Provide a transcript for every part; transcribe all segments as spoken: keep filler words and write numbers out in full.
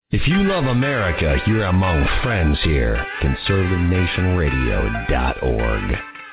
If you love America, you're among friends here. conservative nation radio dot org.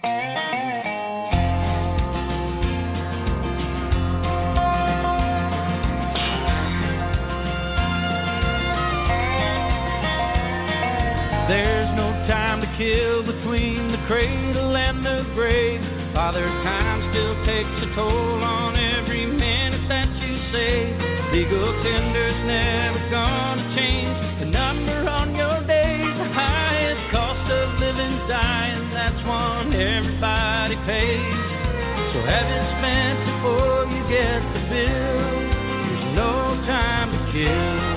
There's no time to kill between the cradle and the grave. Father time still takes a toll on every minute that you save. Legal tender's never gonna change the number on your days. The highest cost of living dying, that's one everybody pays. So have it spent before you get the bill. There's no time to kill.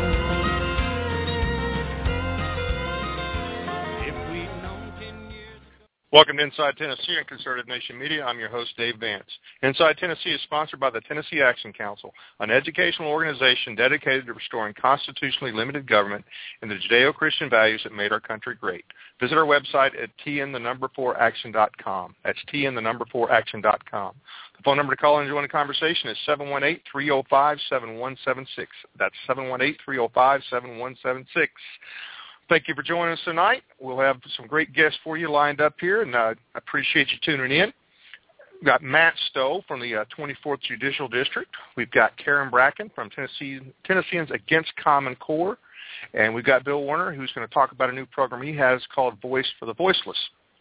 Welcome to Inside Tennessee on Conservative Nation Media. I'm your host, Dave Vance. Inside Tennessee is sponsored by the Tennessee Action Council, an educational organization dedicated to restoring constitutionally limited government and the Judeo-Christian values that made our country great. Visit our website at t n the number four action dot com. That's t n the number four action dot com. The phone number to call and join the conversation is seven one eight, three oh five, seven one seven six. That's seven one eight, three oh five, seven one seven six. Thank you for joining us tonight. We'll have some great guests for you lined up here, and I uh, appreciate you tuning in. We've got Matt Stowe from the uh, twenty-fourth Judicial District. We've got Karen Bracken from Tennessee, Tennesseans Against Common Core. And we've got Bill Warner, who's going to talk about a new program he has called Voice for the Voiceless.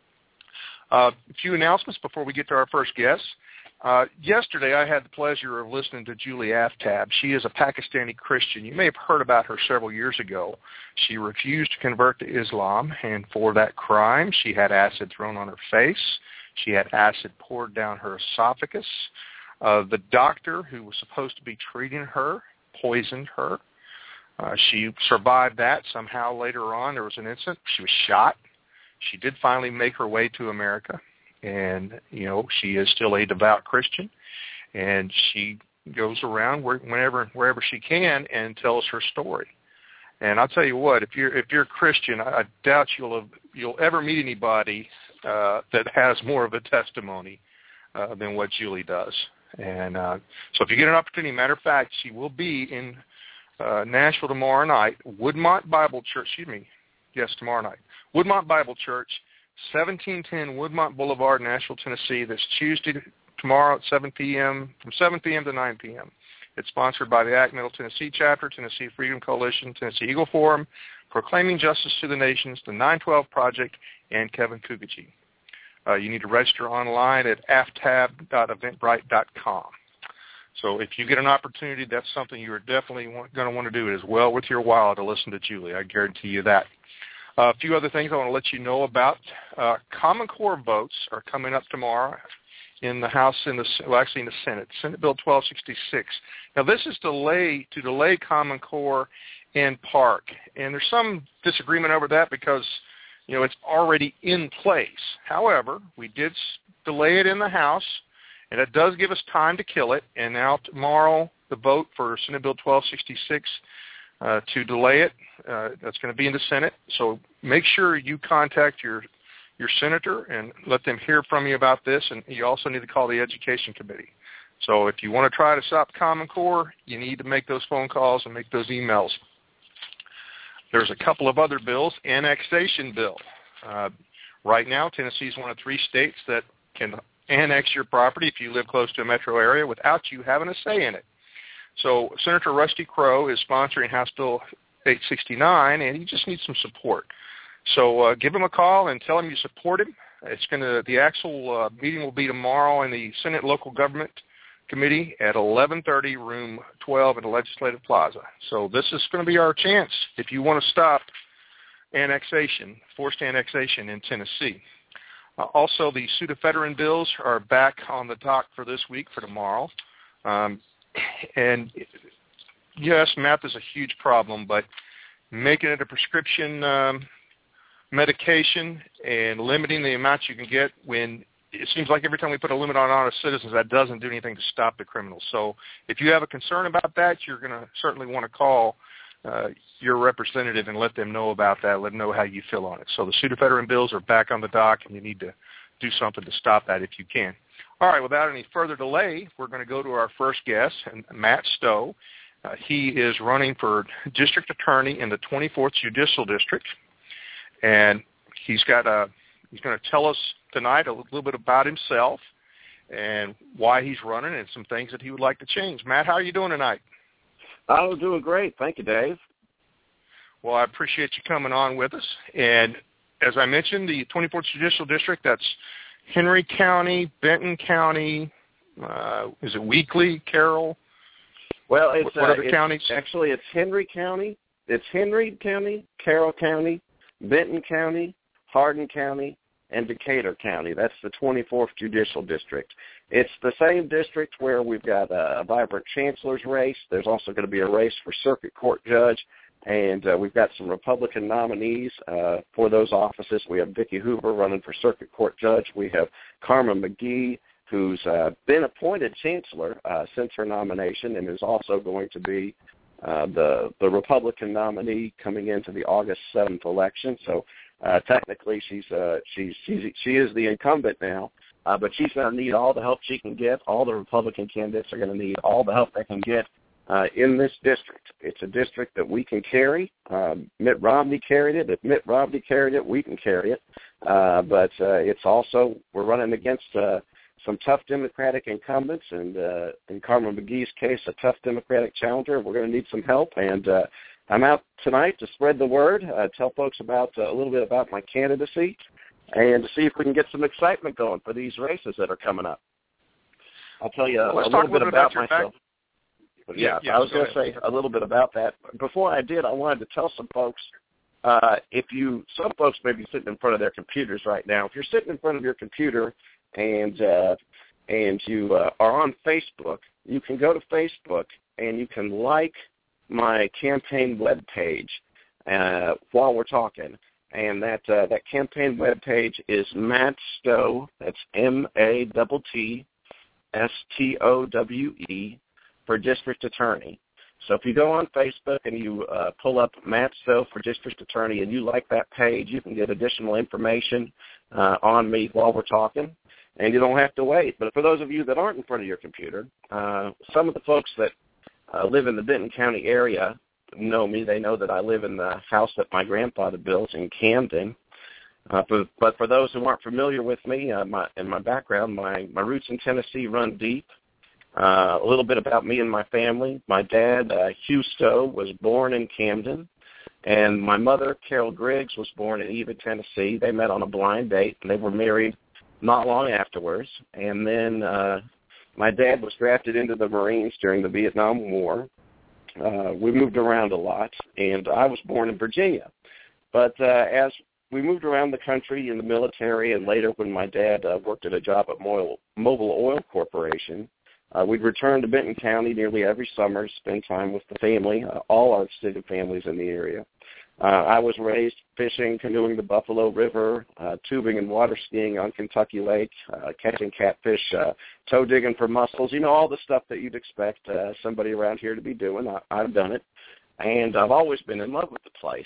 Uh, a few announcements before we get to our first guest. Uh, yesterday, I had the pleasure of listening to Julie Aftab. She is a Pakistani Christian. You may have heard about her several years ago. She refused to convert to Islam, and for that crime, she had acid thrown on her face. She had acid poured down her esophagus. Uh, the doctor who was supposed to be treating her poisoned her. Uh, she survived that. Somehow later on, there was an incident. She was shot. She did finally make her way to America. And, you know, she is still a devout Christian, and she goes around where, whenever, wherever she can and tells her story. And I'll tell you what, if you're if you're a Christian, I, I doubt you'll have, you'll ever meet anybody uh, that has more of a testimony uh, than what Julie does. And uh, so if you get an opportunity, matter of fact, she will be in uh, Nashville tomorrow night, Woodmont Bible Church, excuse me, yes, tomorrow night, Woodmont Bible Church, seventeen ten Woodmont Boulevard, Nashville, Tennessee. That's Tuesday, tomorrow at seven p.m., from seven p.m. to nine p.m. It's sponsored by the A C Middle Tennessee Chapter, Tennessee Freedom Coalition, Tennessee Eagle Forum, Proclaiming Justice to the Nations, the nine twelve Project, and Kevin Kugachi. Uh, you need to register online at aftab dot eventbrite dot com. So if you get an opportunity, that's something you are definitely going to want to do. It is well worth your while to listen to Julie. I guarantee you that. Uh, a few other things I want to let you know about. Uh, Common Core votes are coming up tomorrow in the House, in the well, actually in the Senate, Senate Bill twelve sixty-six. Now, this is delay to delay Common Core and Park, and there's some disagreement over that because, you know, it's already in place. However, we did delay it in the House, and it does give us time to kill it, and now tomorrow the vote for Senate Bill twelve sixty-six Uh, to delay it. Uh, that's going to be in the Senate. So make sure you contact your your senator and let them hear from you about this. And you also need to call the Education Committee. So if you want to try to stop Common Core, you need to make those phone calls and make those emails. There's a couple of other bills. Annexation bill. Uh, right now, Tennessee is one of three states that can annex your property if you live close to a metro area without you having a say in it. So Senator Rusty Crowe is sponsoring House Bill eight sixty-nine, and he just needs some support. So uh, give him a call and tell him you support him. It's going to the actual uh, meeting will be tomorrow in the Senate Local Government Committee at eleven thirty, room twelve in the Legislative Plaza. So this is going to be our chance if you want to stop annexation, forced annexation in Tennessee. Uh, also, the pseudo-federal bills are back on the dock for this week, for tomorrow. Um, And yes, meth is a huge problem, but making it a prescription um, medication and limiting the amounts you can get when it seems like every time we put a limit on honest citizens, that doesn't do anything to stop the criminals. So if you have a concern about that, you're going to certainly want to call uh, your representative and let them know about that, let them know how you feel on it. So the pseudo-federal bills are back on the dock, and you need to do something to stop that if you can. All right, without any further delay, we're going to go to our first guest, Matt Stowe. Uh, he is running for district attorney in the twenty-fourth Judicial District, and he's got a, he's going to tell us tonight a little bit about himself and why he's running and some things that he would like to change. Matt, how are you doing tonight? I'm doing great. Thank you, Dave. Well, I appreciate you coming on with us. And as I mentioned, the twenty-fourth Judicial District, that's Henry County, Benton County, uh, is it Weakley, Carroll? Well, it's, what, what uh, other it's counties? Actually, it's Henry County, it's Henry County, Carroll County, Benton County, Hardin County, and Decatur County. That's the twenty-fourth Judicial District. It's the same district where we've got a vibrant chancellor's race. There's also going to be a race for circuit court judge, and uh, we've got some Republican nominees uh, for those offices. We have Vicki Hoover running for circuit court judge. We have Carmen McGee, who's uh, been appointed chancellor uh, since her nomination and is also going to be uh, the the Republican nominee coming into the August seventh election. So uh, technically, she's uh, she's she's she is the incumbent now, uh, but she's going to need all the help she can get. All the Republican candidates are going to need all the help they can get uh, in this district. It's a district that we can carry. Um, Mitt Romney carried it. If Mitt Romney carried it, we can carry it. Uh, but uh, it's also we're running against Uh, some tough Democratic incumbents, and uh, in Carmen McGee's case, a tough Democratic challenger. We're going to need some help, and uh, I'm out tonight to spread the word, uh, tell folks about uh, a little bit about my candidacy, and to see if we can get some excitement going for these races that are coming up. I'll tell you well, a little bit about, about myself. But yeah, yeah, I was going to say a little bit about that. Before I did, I wanted to tell some folks, uh, if you, some folks may be sitting in front of their computers right now. If you're sitting in front of your computer and uh, and you uh, are on Facebook, you can go to Facebook and you can like my campaign webpage uh, while we're talking. And that uh, that campaign webpage is Matt Stowe, that's M A T T S T O W E, for District Attorney. So if you go on Facebook and you uh, pull up Matt Stowe for District Attorney and you like that page, you can get additional information uh, on me while we're talking. And you don't have to wait. But for those of you that aren't in front of your computer, uh, some of the folks that uh, live in the Benton County area know me. They know that I live in the house that my grandfather built in Camden. Uh, but, but for those who aren't familiar with me uh, my, and my background, my, my roots in Tennessee run deep. Uh, a little bit about me and my family. My dad, uh, Hugh Stowe, was born in Camden. And my mother, Carol Griggs, was born in Eva, Tennessee. They met on a blind date, and they were married not long afterwards. And then uh, my dad was drafted into the Marines during the Vietnam War. Uh, we moved around a lot, and I was born in Virginia. But uh, as we moved around the country in the military, and later when my dad uh, worked at a job at Mobil, Mobil Oil Corporation, uh, we'd return to Benton County nearly every summer, spend time with the family, uh, all our extended families in the area. Uh, I was raised fishing, canoeing the Buffalo River, uh, tubing and water skiing on Kentucky Lake, uh, catching catfish, uh, toe digging for mussels, you know, all the stuff that you'd expect uh, somebody around here to be doing. I, I've done it, and I've always been in love with the place.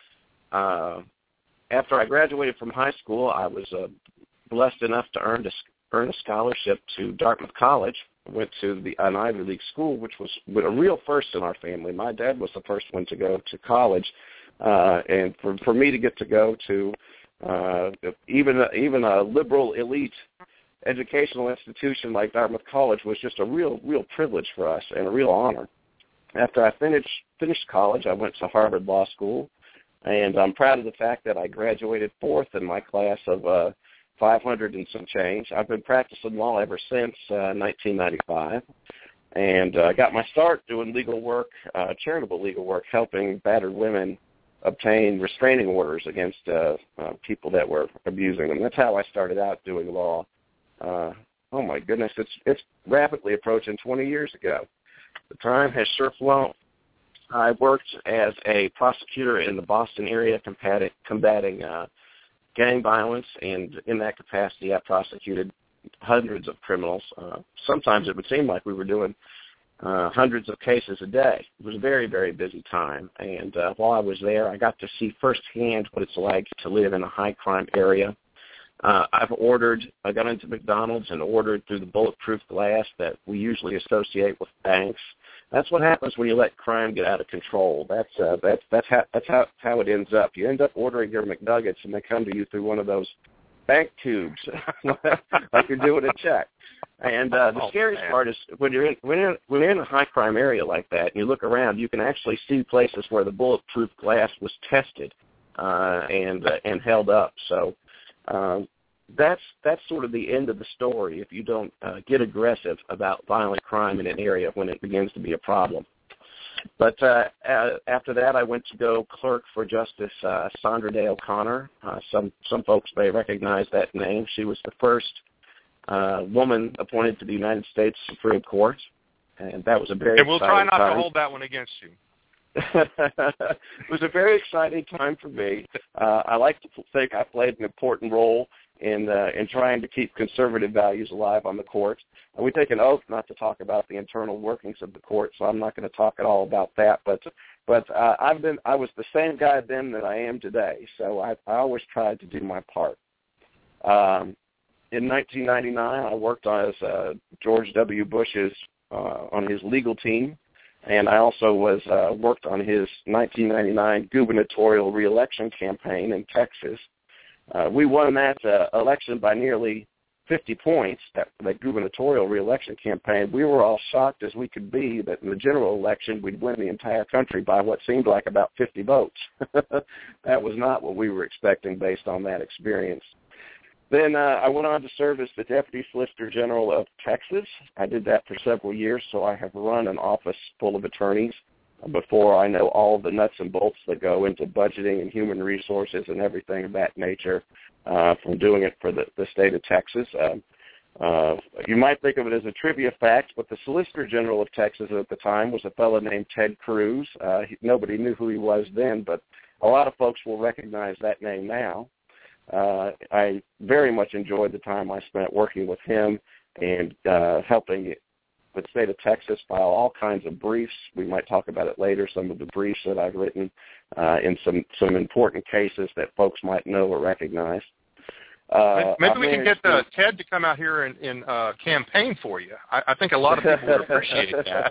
Uh, after I graduated from high school, I was uh, blessed enough to earn a, earn a scholarship to Dartmouth College. I went to the, an Ivy League school, which was a real first in our family. My dad was the first one to go to college. Uh, and for, for me to get to go to uh, even even a liberal elite educational institution like Dartmouth College was just a real real privilege for us and a real honor. After I finished finished college, I went to Harvard Law School, and I'm proud of the fact that I graduated fourth in my class of uh, five hundred and some change. I've been practicing law ever since uh, nineteen ninety-five. And I uh, got my start doing legal work, uh, charitable legal work, helping battered women obtain restraining orders against uh, uh, people that were abusing them. That's how I started out doing law. Uh, oh, my goodness, it's it's rapidly approaching twenty years ago. The time has sure flown. I worked as a prosecutor in the Boston area combating, combating uh, gang violence, and in that capacity I prosecuted hundreds of criminals. Uh, sometimes it would seem like we were doing uh, hundreds of cases a day. It was a very, very busy time. And uh, while I was there, I got to see firsthand what it's like to live in a high-crime area. Uh, I've ordered, I got into McDonald's and ordered through the bulletproof glass that we usually associate with banks. that's what happens when you let crime get out of control. That's uh, that's that's how that's how how it ends up. You end up ordering your McNuggets, and they come to you through one of those bank tubes, like you're doing a check. And uh, the oh, scariest man. part is when you're in when you're, when you're in a high crime area like that, and you look around, you can actually see places where the bulletproof glass was tested uh, and uh, and held up. So um, that's that's sort of the end of the story if you don't uh, get aggressive about violent crime in an area when it begins to be a problem. But uh, uh, after that, I went to go clerk for Justice uh, Sandra Day O'Connor. Uh, some some folks may recognize that name. She was the first Uh, woman appointed to the United States Supreme Court, and that was a very and we'll exciting try not time. to hold that one against you. It was a very exciting time for me. Uh, I like to think I played an important role in uh, in trying to keep conservative values alive on the court. And we take an oath not to talk about the internal workings of the court, so I'm not going to talk at all about that. But but uh, I've been I was the same guy then that I am today, so I, I always tried to do my part. Um, In nineteen ninety-nine, I worked as uh, George W. Bush's uh, on his legal team, and I also was uh, worked on his nineteen ninety-nine gubernatorial reelection campaign in Texas. Uh, we won that uh, election by nearly fifty points. That, that gubernatorial reelection campaign, we were all shocked as we could be that in the general election we'd win the entire country by what seemed like about fifty votes. That was not what we were expecting based on that experience. Then uh, I went on to serve as the Deputy Solicitor General of Texas. I did that for several years, so I have run an office full of attorneys before I know all the nuts and bolts that go into budgeting and human resources and everything of that nature uh, from doing it for the, the state of Texas. Uh, uh, you might think of it as a trivia fact, but the Solicitor General of Texas at the time was a fellow named Ted Cruz. Uh, he, nobody knew who he was then, but a lot of folks will recognize that name now. Uh, I very much enjoyed the time I spent working with him and uh, helping the state of Texas file all kinds of briefs. We might talk about it later, some of the briefs that I've written uh, in some, some important cases that folks might know or recognize. Uh, Maybe we can get uh, Ted to come out here and, and uh, campaign for you. I, I think a lot of people would appreciate that.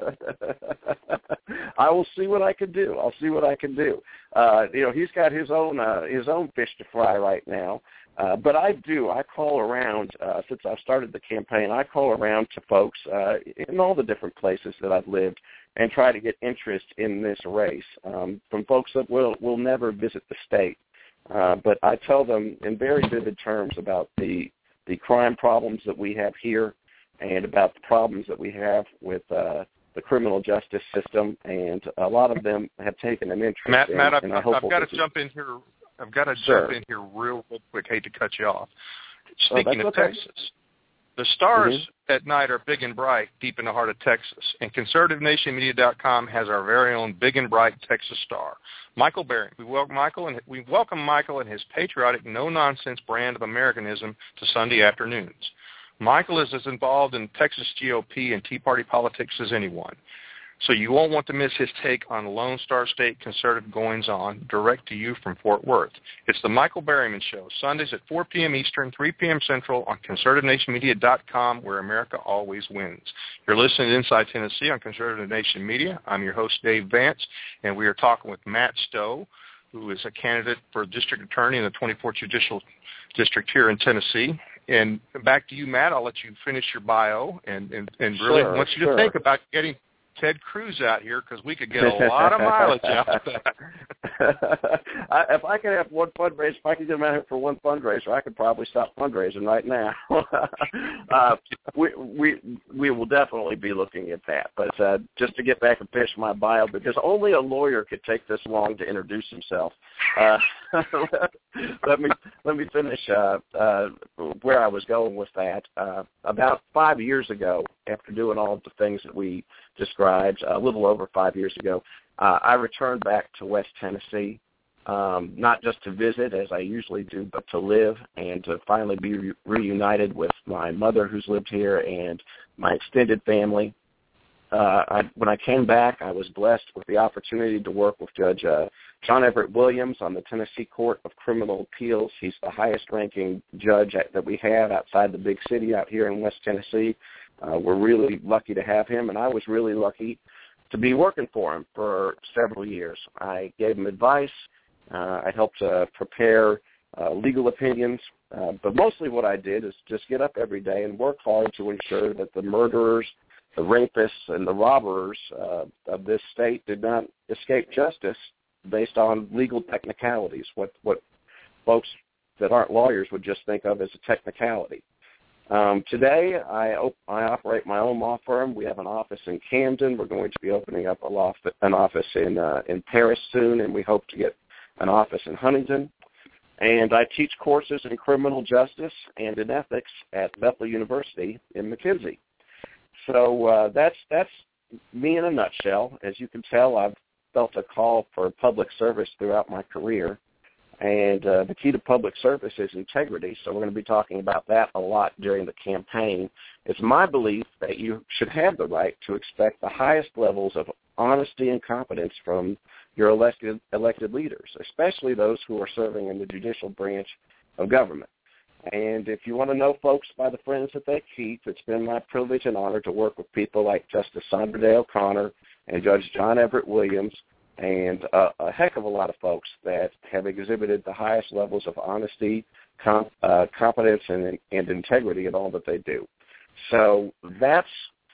I will see what I can do. I'll see what I can do. Uh, you know, he's got his own uh, his own fish to fry right now. Uh, but I do. I call around uh, since I've started the campaign. I call around to folks uh, in all the different places that I've lived and try to get interest in this race um, from folks that will will never visit the state. Uh, but I tell them in very vivid terms about the the crime problems that we have here and about the problems that we have with uh, the criminal justice system, and a lot of them have taken an interest Matt, in Matt, it. I've, and I I've, hope I've got to jump in here. I've got to sure. jump in here real, real quick. Hate to cut you off. Speaking oh, of okay. Texas, the stars mm-hmm. at night are big and bright deep in the heart of Texas, and conservative nation media dot com has our very own big and bright Texas star, Michael Bering. We welcome Michael, and we welcome Michael and his patriotic, no-nonsense brand of Americanism to Sunday afternoons. Michael is as involved in Texas G O P and Tea Party politics as anyone, so you won't want to miss his take on Lone Star State conservative goings-on direct to you from Fort Worth. It's the Michael Berryman Show, Sundays at four p.m. Eastern, three p.m. Central on conservative nation media dot com, where America always wins. You're listening to Inside Tennessee on Conservative Nation Media. I'm your host, Dave Vance, and we are talking with Matt Stowe, who is a candidate for district attorney in the twenty-fourth Judicial District here in Tennessee. And back to you, Matt. I'll let you finish your bio and, and, and really sure, want you sure. to think about getting Ted Cruz out here because we could get a lot of mileage out of that. I, if I could have one fundraiser, if I could get him out here for one fundraiser, I could probably stop fundraising right now. uh, we we we will definitely be looking at that. But uh, just to get back and finish my bio, because only a lawyer could take this long to introduce himself. Uh, let me let me finish uh, uh, where I was going with that. Uh, about five years ago, after doing all of the things that we described, a little over five years ago, uh, I returned back to West Tennessee, um, not just to visit, as I usually do, but to live and to finally be re- reunited with my mother who's lived here and my extended family. Uh, I, when I came back, I was blessed with the opportunity to work with Judge uh, John Everett Williams on the Tennessee Court of Criminal Appeals. He's the highest-ranking judge at, that we have outside the big city out here in West Tennessee. Uh, we're really lucky to have him, and I was really lucky to be working for him for several years. I gave him advice. Uh, I helped uh, prepare uh, legal opinions. Uh, but mostly what I did is just get up every day and work hard to ensure that the murderers, the rapists, and the robbers uh, of this state did not escape justice based on legal technicalities, what, what folks that aren't lawyers would just think of as a technicality. Um, today, I, op- I operate my own law firm. We have an office in Camden. We're going to be opening up a law f- an office in uh, in Paris soon, and we hope to get an office in Huntington. And I teach courses in criminal justice and in ethics at Bethel University in McKinsey. So uh, that's that's me in a nutshell. As you can tell, I've felt a call for public service throughout my career. And uh, the key to public service is integrity, so we're going to be talking about that a lot during the campaign. It's my belief that you should have the right to expect the highest levels of honesty and competence from your elected, elected leaders, especially those who are serving in the judicial branch of government. And if you want to know folks by the friends that they keep, it's been my privilege and honor to work with people like Justice Sandra Day O'Connor and Judge John Everett Williams, and uh, a heck of a lot of folks that have exhibited the highest levels of honesty, com- uh, competence, and, and integrity in all that they do. So that's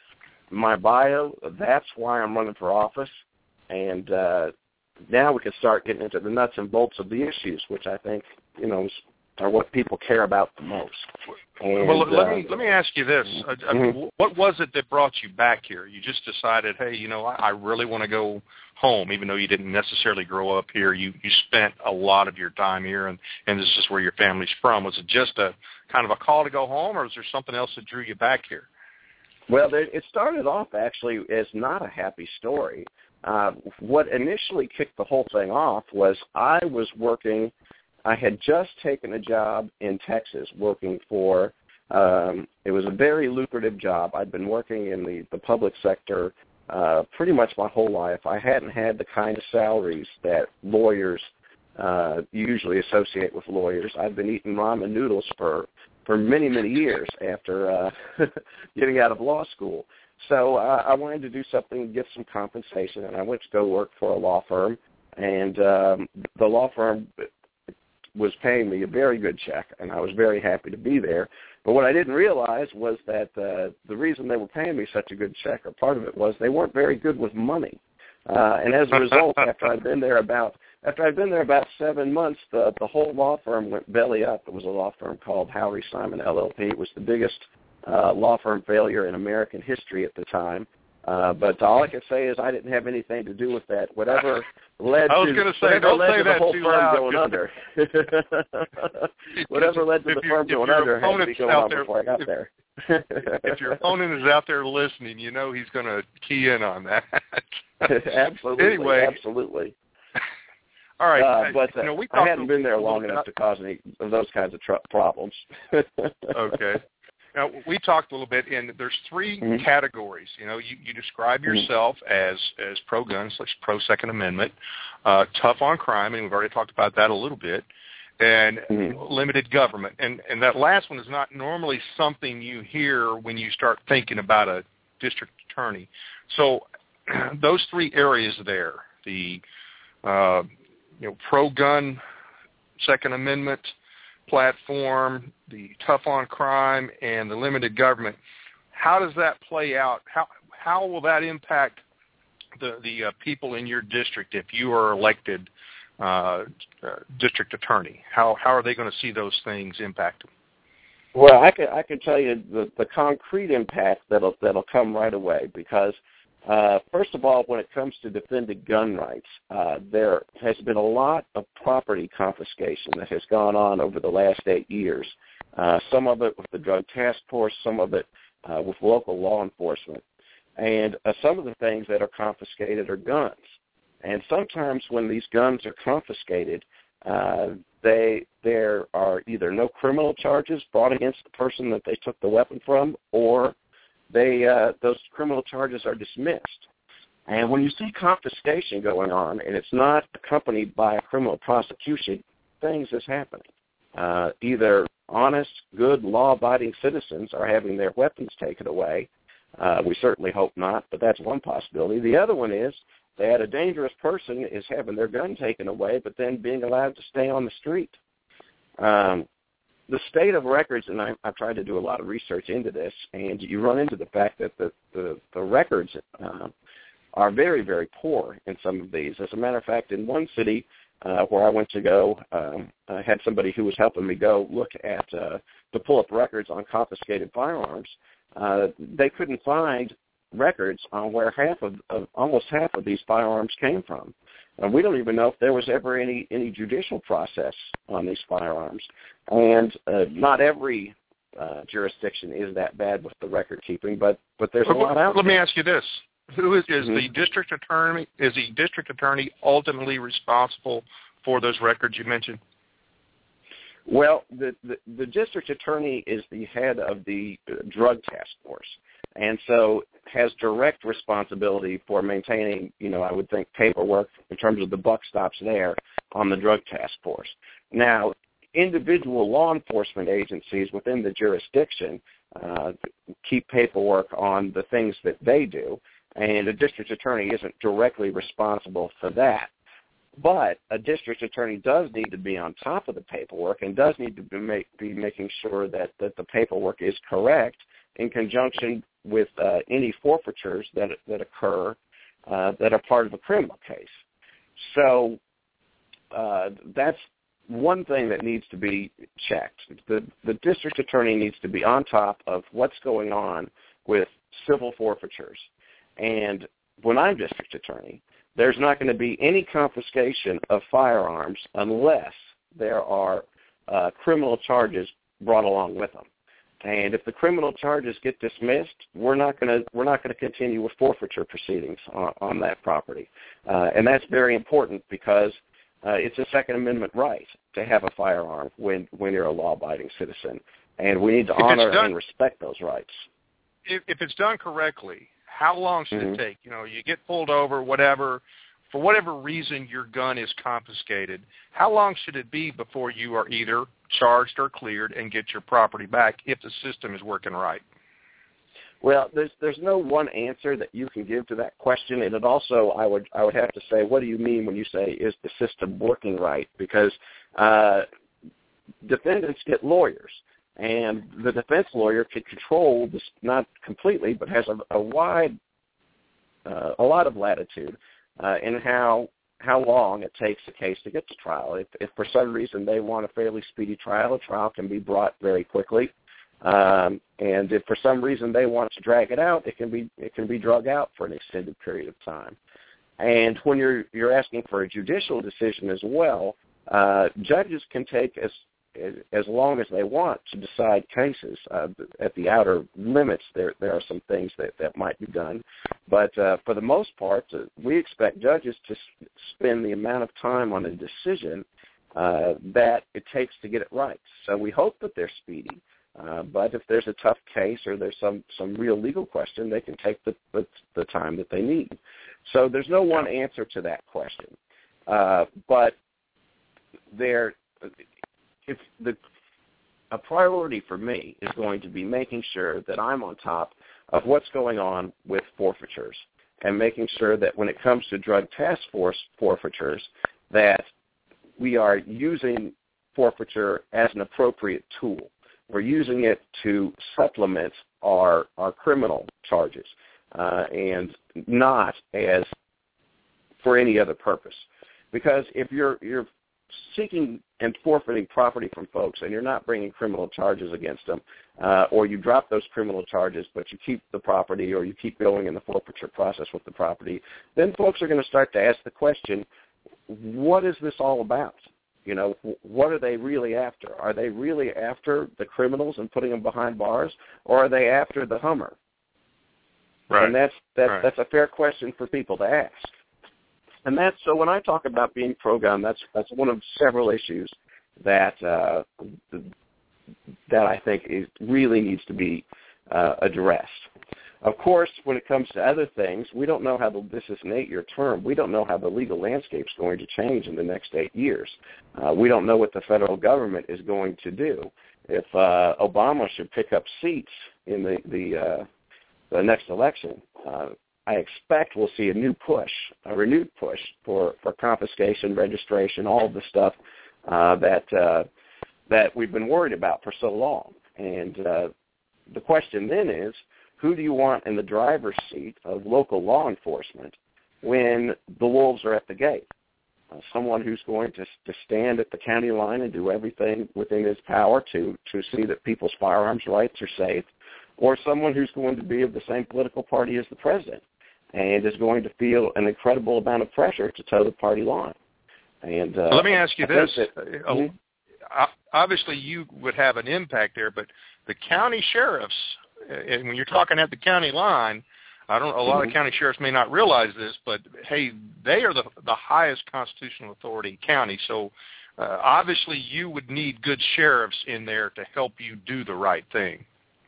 my bio. That's why I'm running for office. And uh, now we can start getting into the nuts and bolts of the issues, which I think, you know, are what people care about the most. And, well, let uh, me let me ask you this: I mean, mm-hmm. What was it that brought you back here? You just decided, hey, you know, I, I really want to go home, even though you didn't necessarily grow up here. You you spent a lot of your time here, and and this is where your family's from. Was it just a kind of a call to go home, or was there something else that drew you back here? Well, it started off actually as not a happy story. Uh, what initially kicked the whole thing off was I was working. I had just taken a job in Texas working for, um, it was a very lucrative job. I'd been working in the, the public sector uh, pretty much my whole life. I hadn't had the kind of salaries that lawyers uh, usually associate with lawyers. I'd been eating ramen noodles for, for many, many years after uh, getting out of law school. So uh, I wanted to do something to get some compensation, and I went to go work for a law firm, and um, the law firm was paying me a very good check, and I was very happy to be there. But what I didn't realize was that uh, the reason they were paying me such a good check, or part of it was they weren't very good with money. Uh, and as a result, after I'd been there about after I'd been there about seven months, the the whole law firm went belly up. It was a law firm called Howery Simon L L P. It was the biggest uh, law firm failure in American history at the time. Uh, but all I can say is I didn't have anything to do with that. Whatever led I was to, gonna say, don't led say to the that whole too firm loud. going under. Whatever led to the firm going under had to be going on there, before I got if, there. If your opponent is out there listening, you know he's going to key in on that. Absolutely. Anyway, absolutely. All right, uh, but uh, you know, we I hadn't been there a long enough to cause any of those kinds of tr- problems. Okay. Now, we talked a little bit, and there's three mm-hmm. categories. You know, you, you describe yourself mm-hmm. as as pro-gun slash pro-Second Amendment, uh, tough on crime, and we've already talked about that a little bit, and mm-hmm. limited government. And, and that last one is not normally something you hear when you start thinking about a district attorney. So those three areas there, the uh, you know pro-gun Second Amendment platform, the tough on crime, and the limited government. How does that play out? How how will that impact the the uh, people in your district if you are elected uh, uh, district attorney? How how are they going to see those things impact them? Well, I can I can tell you the, the concrete impact that'll that'll come right away because. Uh, first of all, when it comes to defended gun rights, uh, there has been a lot of property confiscation that has gone on over the last eight years, uh, some of it with the Drug Task Force, some of it uh, with local law enforcement. And uh, some of the things that are confiscated are guns. And sometimes when these guns are confiscated, uh, they there are either no criminal charges brought against the person that they took the weapon from, or They uh, those criminal charges are dismissed. And when you see confiscation going on and it's not accompanied by a criminal prosecution, things is happening. Uh, either honest, good, law-abiding citizens are having their weapons taken away, Uh, we certainly hope not, but that's one possibility. The other one is that a dangerous person is having their gun taken away, but then being allowed to stay on the street. Um, the state of records, and I, I've tried to do a lot of research into this, and you run into the fact that the, the, the records uh, are very, very poor in some of these. As a matter of fact, in one city uh, where I went to go, um, I had somebody who was helping me go look at, uh, to pull up records on confiscated firearms. Uh, they couldn't find records on where half of, of almost half of these firearms came from. And we don't even know if there was ever any, any judicial process on these firearms. And uh, not every uh, jurisdiction is that bad with the record keeping, but, but there's a lot out Let there. me ask you this. Who is, is mm-hmm. the district attorney, is the district attorney ultimately responsible for those records you mentioned? Well, the, the, the district attorney is the head of the drug task force, and so has direct responsibility for maintaining, you know, I would think paperwork in terms of the buck stops there on the drug task force. Now, individual law enforcement agencies within the jurisdiction uh, keep paperwork on the things that they do, and a district attorney isn't directly responsible for that. But a district attorney does need to be on top of the paperwork and does need to be, make, be making sure that, that the paperwork is correct in conjunction with uh, any forfeitures that that occur uh, that are part of a criminal case. So uh, that's one thing that needs to be checked. The, the district attorney needs to be on top of what's going on with civil forfeitures. And when I'm district attorney, there's not going to be any confiscation of firearms unless there are uh, criminal charges brought along with them. And if the criminal charges get dismissed, we're not going to we're not going to continue with forfeiture proceedings on, on that property. Uh, and that's very important because uh, it's a Second Amendment right to have a firearm when, when you're a law-abiding citizen. And we need to if honor done, and respect those rights. If, if it's done correctly, how long should mm-hmm. it take? You know, you get pulled over, whatever, for whatever reason your gun is confiscated. How long should it be before you are either charged or cleared and get your property back if the system is working right? Well, there's there's no one answer that you can give to that question, and it also I would I would have to say, what do you mean when you say is the system working right? Because uh, defendants get lawyers. And the defense lawyer can control this, not completely, but has a, a wide, uh, a lot of latitude uh, in how how long it takes a case to get to trial. If, if for some reason they want a fairly speedy trial, a trial can be brought very quickly. Um, and if for some reason they want to drag it out, it can be it can be drug out for an extended period of time. And when you're you're asking for a judicial decision as well, uh, judges can take as as long as they want to decide cases. Uh, at the outer limits, there there are some things that, that might be done. But uh, for the most part, uh, we expect judges to s- spend the amount of time on a decision uh, that it takes to get it right. So we hope that they're speedy. Uh, but if there's a tough case or there's some, some real legal question, they can take the, the, the time that they need. So there's no one answer to that question. Uh, but there... If the a priority for me is going to be making sure that I'm on top of what's going on with forfeitures and making sure that when it comes to drug task force forfeitures, that we are using forfeiture as an appropriate tool. We're using it to supplement our our criminal charges uh, and not as for any other purpose. Because if you're you're seeking and forfeiting property from folks and you're not bringing criminal charges against them, uh, or you drop those criminal charges but you keep the property or you keep going in the forfeiture process with the property, then folks are going to start to ask the question, what is this all about? You know, what are they really after? Are they really after the criminals and putting them behind bars, or are they after the Hummer? Right. And that's, that's, right. that's a fair question for people to ask. And that's so. When I talk about being pro-gun, that's that's one of several issues that uh, that I think is really needs to be uh, addressed. Of course, when it comes to other things, we don't know how the, this is an eight-year term. We don't know how the legal landscape is going to change in the next eight years. Uh, we don't know what the federal government is going to do. If uh, Obama should pick up seats in the the uh, the next election, uh, I expect we'll see a new push, a renewed push for, for confiscation, registration, all of the stuff uh, that uh, that we've been worried about for so long. And uh, the question then is, who do you want in the driver's seat of local law enforcement when the wolves are at the gate? Uh, someone who's going to, to stand at the county line and do everything within his power to, to see that people's firearms rights are safe, or someone who's going to be of the same political party as the president and is going to feel an incredible amount of pressure to toe the party line. And uh, let me ask you I this. That, mm-hmm. Obviously, you would have an impact there, but the county sheriffs, and when you're talking at the county line, I don't. A lot mm-hmm. of county sheriffs may not realize this, but hey, they are the the highest constitutional authority county. So uh, obviously, you would need good sheriffs in there to help you do the right thing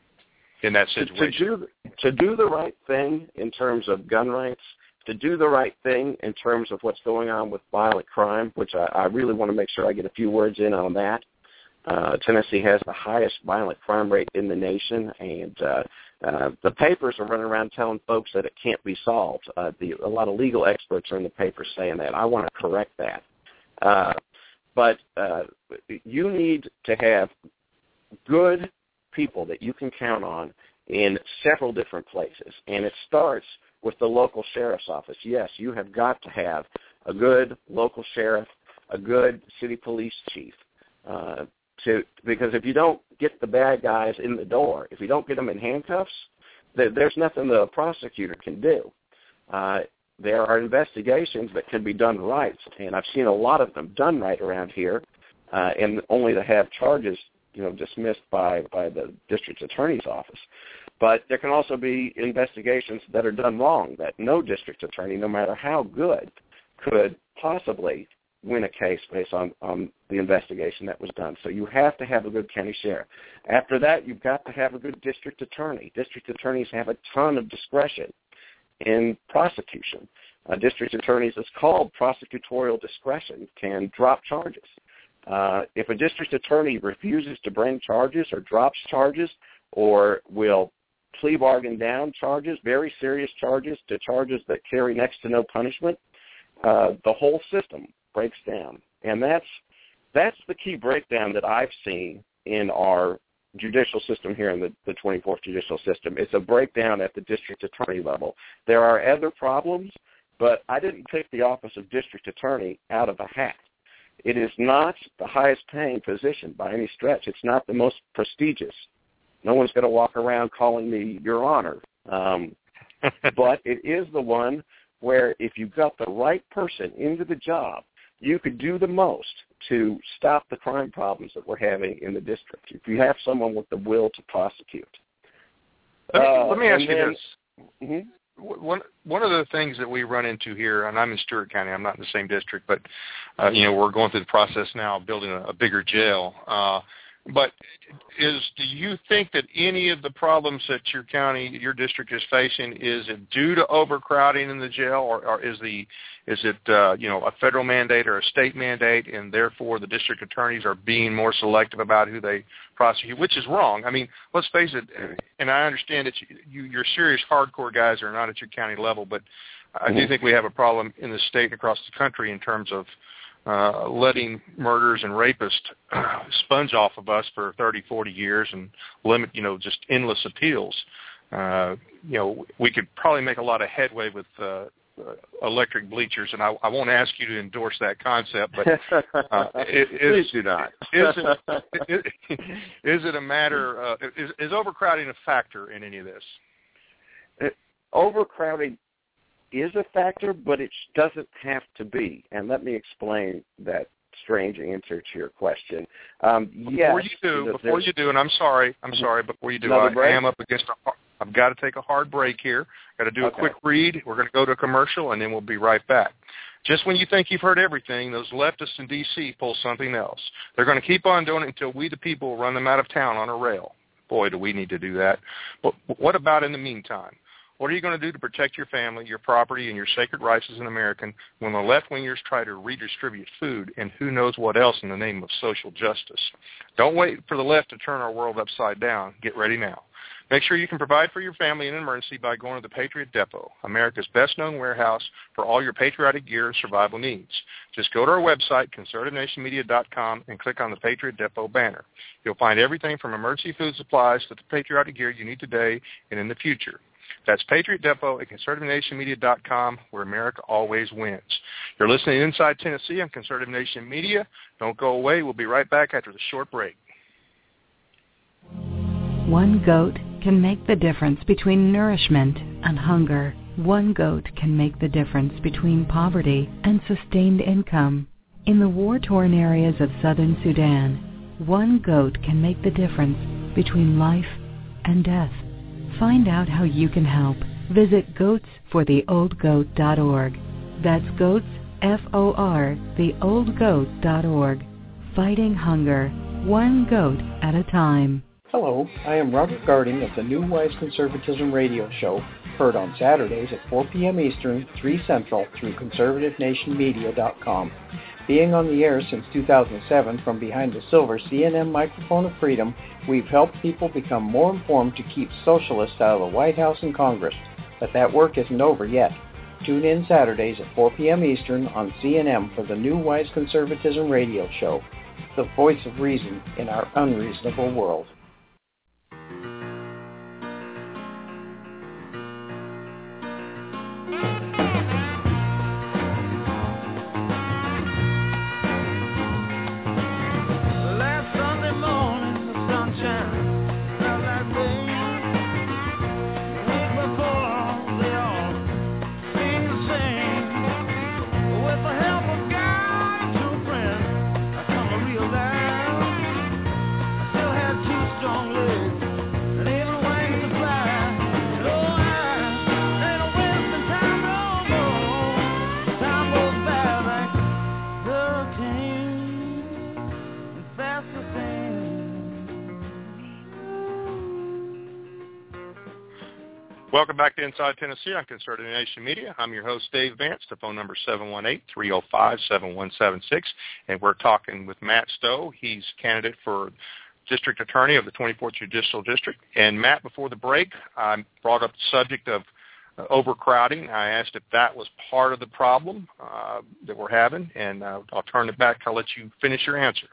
in that situation. To, to do to do the right thing in terms of gun rights, to do the right thing in terms of what's going on with violent crime, which I, I really want to make sure I get a few words in on that. Uh, Tennessee has the highest violent crime rate in the nation, and uh, uh, the papers are running around telling folks that it can't be solved. Uh, the, a lot of legal experts are in the papers saying that. I want to correct that. Uh, but uh, you need to have good people that you can count on in several different places, and it starts with the local sheriff's office. Yes, you have got to have a good local sheriff, a good city police chief, uh, to because if you don't get the bad guys in the door, if you don't get them in handcuffs, th- there's nothing the prosecutor can do. Uh, there are investigations that can be done right, and I've seen a lot of them done right around here, uh, and only to have charges, you know, dismissed by, by the district attorney's office. But there can also be investigations that are done wrong that no district attorney, no matter how good, could possibly win a case based on, on the investigation that was done. So you have to have a good county sheriff. After that, you've got to have a good district attorney. District attorneys have a ton of discretion in prosecution. Uh, district attorneys, it's called prosecutorial discretion, can drop charges. Uh, if a district attorney refuses to bring charges or drops charges or will plea bargain down charges, very serious charges, to charges that carry next to no punishment, uh, the whole system breaks down. And that's that's the key breakdown that I've seen in our judicial system here in the, the twenty-fourth Judicial System. It's a breakdown at the district attorney level. There are other problems, but I didn't pick the office of district attorney out of a hat. It is not the highest paying position by any stretch. It's not the most prestigious. No one's going to walk around calling me Your Honor. Um, but it is the one where if you got the right person into the job, you could do the most to stop the crime problems that we're having in the district, if you have someone with the will to prosecute. Let me, uh, let me ask you then, this. Mm-hmm. One one of the things that we run into here, and I'm in Stewart County, I'm not in the same district, but, uh, you know, we're going through the process now of building a, a bigger jail. Uh, but is do you think that any of the problems that your county, your district is facing, is it due to overcrowding in the jail, or, or is the is it uh, you know a federal mandate or a state mandate, and therefore the district attorneys are being more selective about who they prosecute, which is wrong? I mean, let's face it, and I understand that you, you your serious hardcore guys are not at your county level, but I do think we have a problem in the state and across the country in terms of Uh, letting murderers and rapists uh, sponge off of us for thirty, forty years and limit, you know, just endless appeals. Uh, you know, we could probably make a lot of headway with uh, uh, electric bleachers, and I, I won't ask you to endorse that concept, but uh, it, please do not. is, it, is, is it a matter, uh, is, is overcrowding a factor in any of this? It, overcrowding is a factor, but it doesn't have to be. And let me explain that strange answer to your question. Um, before yes, you do, before you do, and I'm sorry, I'm sorry, before you do, I, I am up against a, I've got to take a hard break here. Got to do okay. a quick read. We're going to go to a commercial, and then we'll be right back. Just when you think you've heard everything, those leftists in D C pull something else. They're going to keep on doing it until we, the people, run them out of town on a rail. Boy, do we need to do that. But what about in the meantime? What are you going to do to protect your family, your property, and your sacred rights as an American when the left-wingers try to redistribute food and who knows what else in the name of social justice? Don't wait for the left to turn our world upside down. Get ready now. Make sure you can provide for your family in an emergency by going to the Patriot Depot, America's best-known warehouse for all your patriotic gear and survival needs. Just go to our website, conservative nation media dot com, and click on the Patriot Depot banner. You'll find everything from emergency food supplies to the patriotic gear you need today and in the future. That's Patriot Depot at conservative nation media dot com, where America always wins. You're listening to Inside Tennessee on Conservative Nation Media. Don't go away. We'll be right back after the short break. One goat can make the difference between nourishment and hunger. One goat can make the difference between poverty and sustained income. In the war-torn areas of southern Sudan, one goat can make the difference between life and death. Find out how you can help. Visit goats for the old goat dot org. That's goats, F O R, the old goat dot org. Fighting hunger, one goat at a time. Hello, I am Robert Garding of the New Wise Conservatism radio show, heard on Saturdays at four p.m. Eastern, three Central, through conservative nation media dot com. Being on the air since two thousand seven from behind the silver C N M microphone of freedom, we've helped people become more informed to keep socialists out of the White House and Congress. But that work isn't over yet. Tune in Saturdays at four p.m. Eastern on C N M for the New Wise Conservatism radio show, the voice of reason in our unreasonable world. Welcome back to Inside Tennessee on Conservative Nation Media. I'm your host, Dave Vance. The phone number is seven one eight, three oh five, seven one seven six, and we're talking with Matt Stowe. He's candidate for District Attorney of the twenty-fourth Judicial District. And, Matt, before the break, I brought up the subject of uh, overcrowding. I asked if that was part of the problem uh, that we're having, and uh, I'll turn it back. I'll let you finish your answer.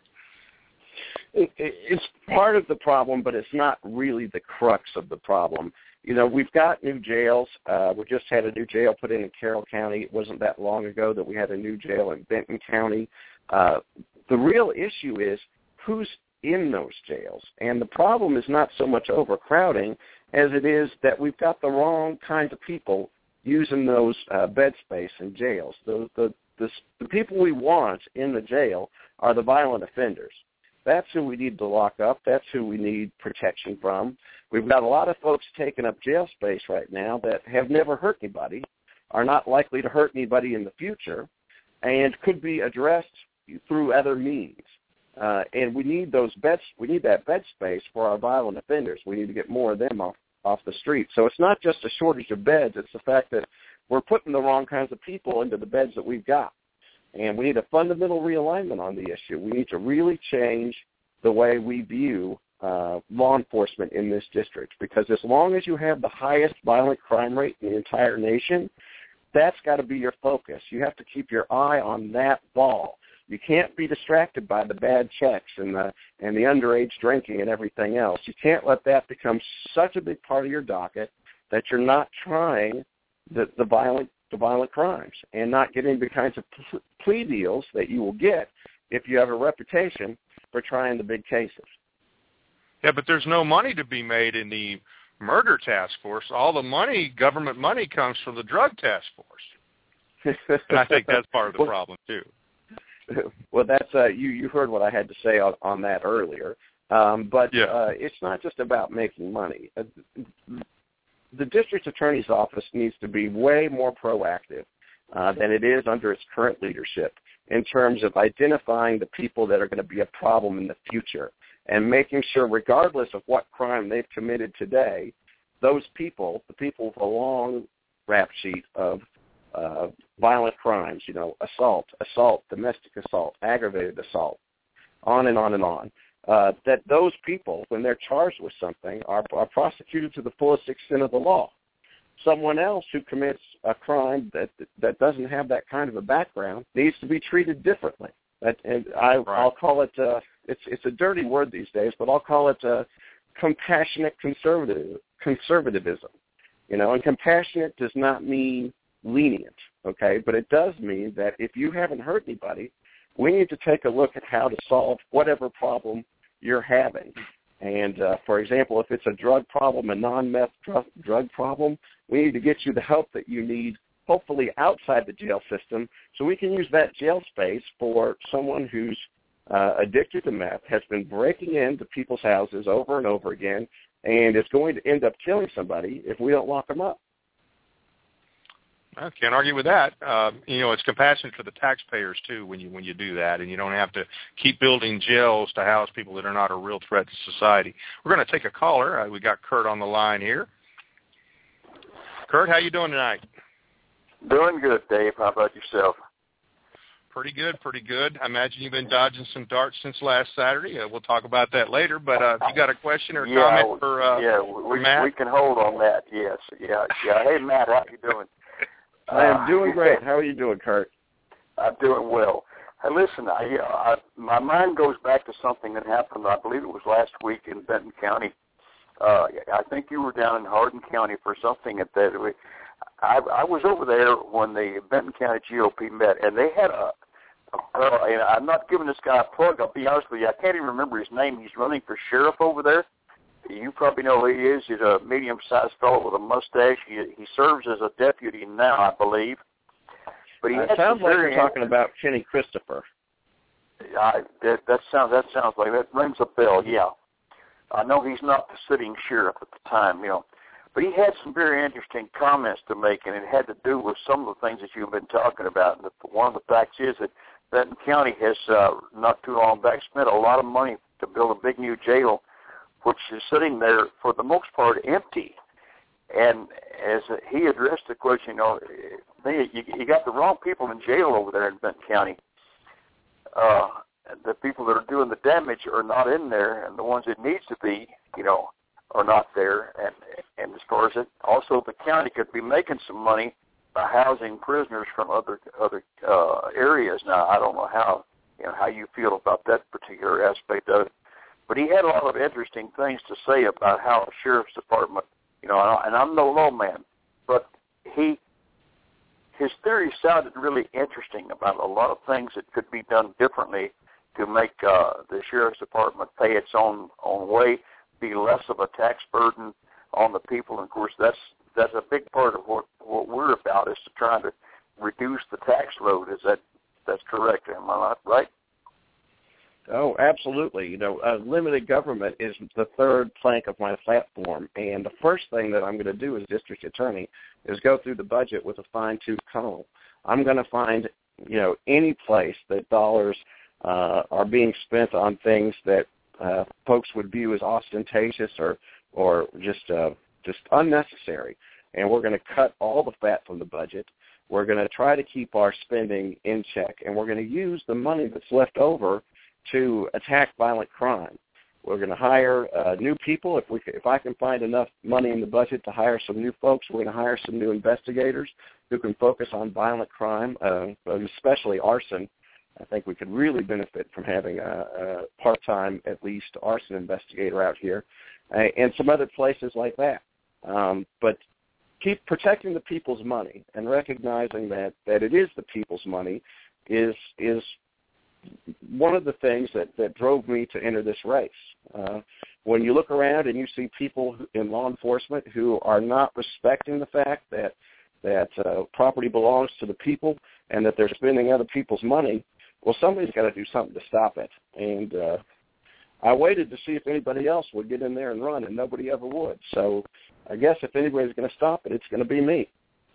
It, it, it's part of the problem, but it's not really the crux of the problem. You know, we've got new jails. Uh, we just had a new jail put in in Carroll County. It wasn't that long ago that we had a new jail in Benton County. Uh, the real issue is who's in those jails. And the problem is not so much overcrowding as it is that we've got the wrong kinds of people using those uh, bed space in jails. The, the, the, the people we want in the jail are the violent offenders. That's who we need to lock up. That's who we need protection from. We've got a lot of folks taking up jail space right now that have never hurt anybody, are not likely to hurt anybody in the future, and could be addressed through other means. Uh, and we need those beds. We need that bed space for our violent offenders. We need to get more of them off, off the street. So it's not just a shortage of beds. It's the fact that we're putting the wrong kinds of people into the beds that we've got. And we need a fundamental realignment on the issue. We need to really change the way we view uh, law enforcement in this district, because as long as you have the highest violent crime rate in the entire nation, that's got to be your focus. You have to keep your eye on that ball. You can't be distracted by the bad checks and the and the underage drinking and everything else. You can't let that become such a big part of your docket that you're not trying the, the violent the violent crimes and not getting the kinds of plea deals that you will get if you have a reputation for trying the big cases. Yeah, but there's no money to be made in the murder task force. All the money, government money, comes from the drug task force. And I think that's part of the problem, too. Well, that's uh, you, you heard what I had to say on, on that earlier. Um, but yeah. uh, it's not just about making money. Uh, the district attorney's office needs to be way more proactive uh, than it is under its current leadership in terms of identifying the people that are going to be a problem in the future and making sure, regardless of what crime they've committed today, those people, the people with a long rap sheet of uh, violent crimes, you know, assault, assault, domestic assault, aggravated assault, on and on and on, uh, that those people, when they're charged with something, are, are prosecuted to the fullest extent of the law. Someone else who commits a crime that that doesn't have that kind of a background needs to be treated differently. And I, right. I'll call it, uh, it's it's a dirty word these days, but I'll call it uh, compassionate conservative, conservatism. You know, and compassionate does not mean lenient, okay? But it does mean that if you haven't hurt anybody, we need to take a look at how to solve whatever problem you're having. And, uh, for example, if it's a drug problem, a non-meth drug, drug problem, we need to get you the help that you need, hopefully outside the jail system, so we can use that jail space for someone who's uh, addicted to meth, has been breaking into people's houses over and over again, and is going to end up killing somebody if we don't lock them up. I can't argue with that. Uh, you know, it's compassionate for the taxpayers, too, when you when you do that, and you don't have to keep building jails to house people that are not a real threat to society. We're going to take a caller. Uh, we got Kurt on the line here. Kurt, how you doing tonight? Doing good, Dave. How about yourself? Pretty good, pretty good. I imagine you've been dodging some darts since last Saturday. Uh, we'll talk about that later. But uh, if you got a question or a yeah, comment for, uh, yeah, for we, Matt? we can hold on that, yes. Yeah, yeah. Hey, Matt, how you doing? I am doing great. How are you doing, Kurt? I'm doing well. Hey, listen, I, I, my mind goes back to something that happened, I believe it was last week in Benton County. Uh, I think you were down in Hardin County for something at that. I, I was over there when the Benton County G O P met, and they had a, a uh, and I'm not giving this guy a plug, I'll be honest with you. I can't even remember his name. He's running for sheriff over there. You probably know who he is. He's a medium-sized fellow with a mustache. He, he serves as a deputy now, I believe. But he uh, sounds like you're talking about Kenny Christopher. I, that, that sounds that sounds like that rings a bell. Yeah, I know he's not the sitting sheriff at the time, you know. But he had some very interesting comments to make, and it had to do with some of the things that you've been talking about. And the, one of the facts is that Benton County has uh, not too long back spent a lot of money to build a big new jail, which is sitting there for the most part empty. And as he addressed the question, you know, they, you, you got the wrong people in jail over there in Benton County. Uh, the people that are doing the damage are not in there, and the ones that needs to be, you know, are not there. And and as far as it, also the county could be making some money by housing prisoners from other other uh, areas. Now I don't know how you know how you feel about that particular aspect of it. But he had a lot of interesting things to say about how a sheriff's department, you know, and I'm no lawman, but he, his theory sounded really interesting about a lot of things that could be done differently to make uh, the sheriff's department pay its own own way, be less of a tax burden on the people. And of course, that's that's a big part of what what we're about, is to try to reduce the tax load. Is that that's correct? Am I not right? Oh, absolutely. You know, uh, limited government is the third plank of my platform, and the first thing that I'm going to do as district attorney is go through the budget with a fine-tooth comb. I'm going to find, you know, any place that dollars uh, are being spent on things that uh, folks would view as ostentatious or or just uh, just unnecessary, and we're going to cut all the fat from the budget. We're going to try to keep our spending in check, and we're going to use the money that's left over to attack violent crime. We're going to hire uh, new people. If we, if I can find enough money in the budget to hire some new folks, we're going to hire some new investigators who can focus on violent crime, uh, especially arson. I think we could really benefit from having a, a part-time, at least, arson investigator out here, uh, and some other places like that. Um, but keep protecting the people's money and recognizing that, that it is the people's money is is one of the things that, that drove me to enter this race. Uh, when you look around and you see people in law enforcement who are not respecting the fact that that uh, property belongs to the people and that they're spending other people's money, well, somebody's got to do something to stop it. And uh, I waited to see if anybody else would get in there and run, and nobody ever would. So I guess if anybody's going to stop it, it's going to be me.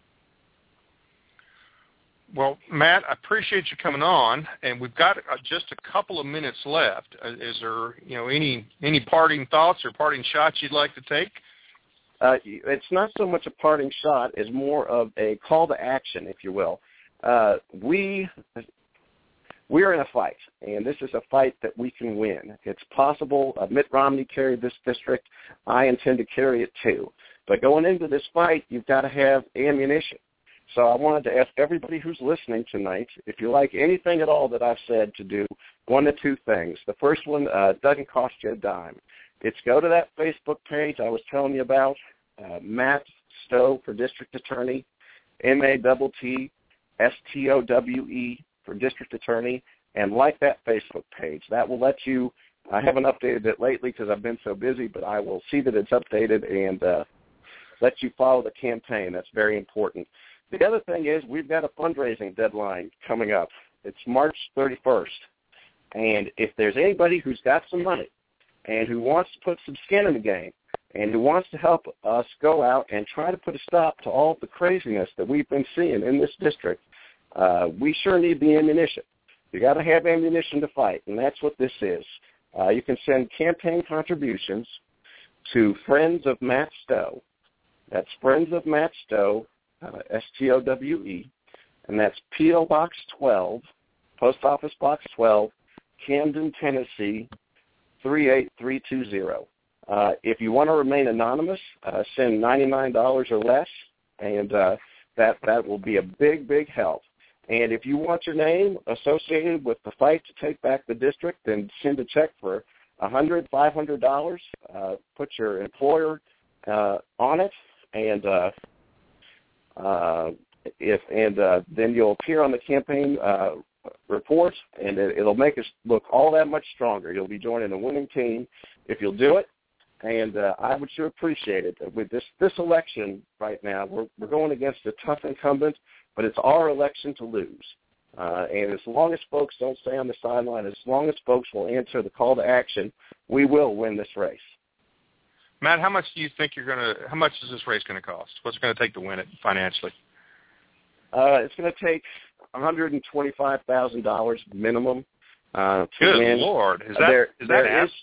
Well, Matt, I appreciate you coming on, and we've got uh, just a couple of minutes left. Uh, is there, you know, any any parting thoughts or parting shots you'd like to take? Uh, it's not so much a parting shot as more of a call to action, if you will. Uh, we we're in a fight, and this is a fight that we can win. It's possible. Uh, Mitt Romney carried this district. I intend to carry it too. But going into this fight, you've got to have ammunition. So I wanted to ask everybody who's listening tonight, if you like anything at all that I've said, to do one of two things. The first one uh, doesn't cost you a dime. It's go to that Facebook page I was telling you about, uh, Matt Stowe for District Attorney, M A T T S T O W E for District Attorney, and like that Facebook page. That will let you, I haven't updated it lately because I've been so busy, but I will see that it's updated and uh, let you follow the campaign. That's very important. The other thing is we've got a fundraising deadline coming up. It's March thirty-first. And if there's anybody who's got some money and who wants to put some skin in the game and who wants to help us go out and try to put a stop to all the craziness that we've been seeing in this district, uh, we sure need the ammunition. You got to have ammunition to fight, and that's what this is. Uh, you can send campaign contributions to Friends of Matt Stowe. That's Friends of Matt Stowe, uh, S T O W E, and that's P O Box twelve, Post Office Box twelve, Camden, Tennessee, three eight three two zero. Uh, if you want to remain anonymous, uh, send ninety-nine dollars or less, and uh, that, that will be a big, big help. And if you want your name associated with the fight to take back the district, then send a check for one hundred dollars, five hundred dollars. Uh, put your employer uh, on it, and uh, uh, if and uh, then you'll appear on the campaign uh, report, and it, it'll make us look all that much stronger. You'll be joining a winning team if you'll do it, and uh, I would sure appreciate it. With this this election right now, we're we're going against a tough incumbent, but it's our election to lose. Uh, and as long as folks don't stay on the sideline, as long as folks will answer the call to action, we will win this race. Matt, how much do you think you're going to, how much is this race going to cost? What's it going to take to win it financially? Uh, it's going to take one hundred twenty-five thousand dollars minimum uh, to Good win. Lord. Is that, there, is there that average?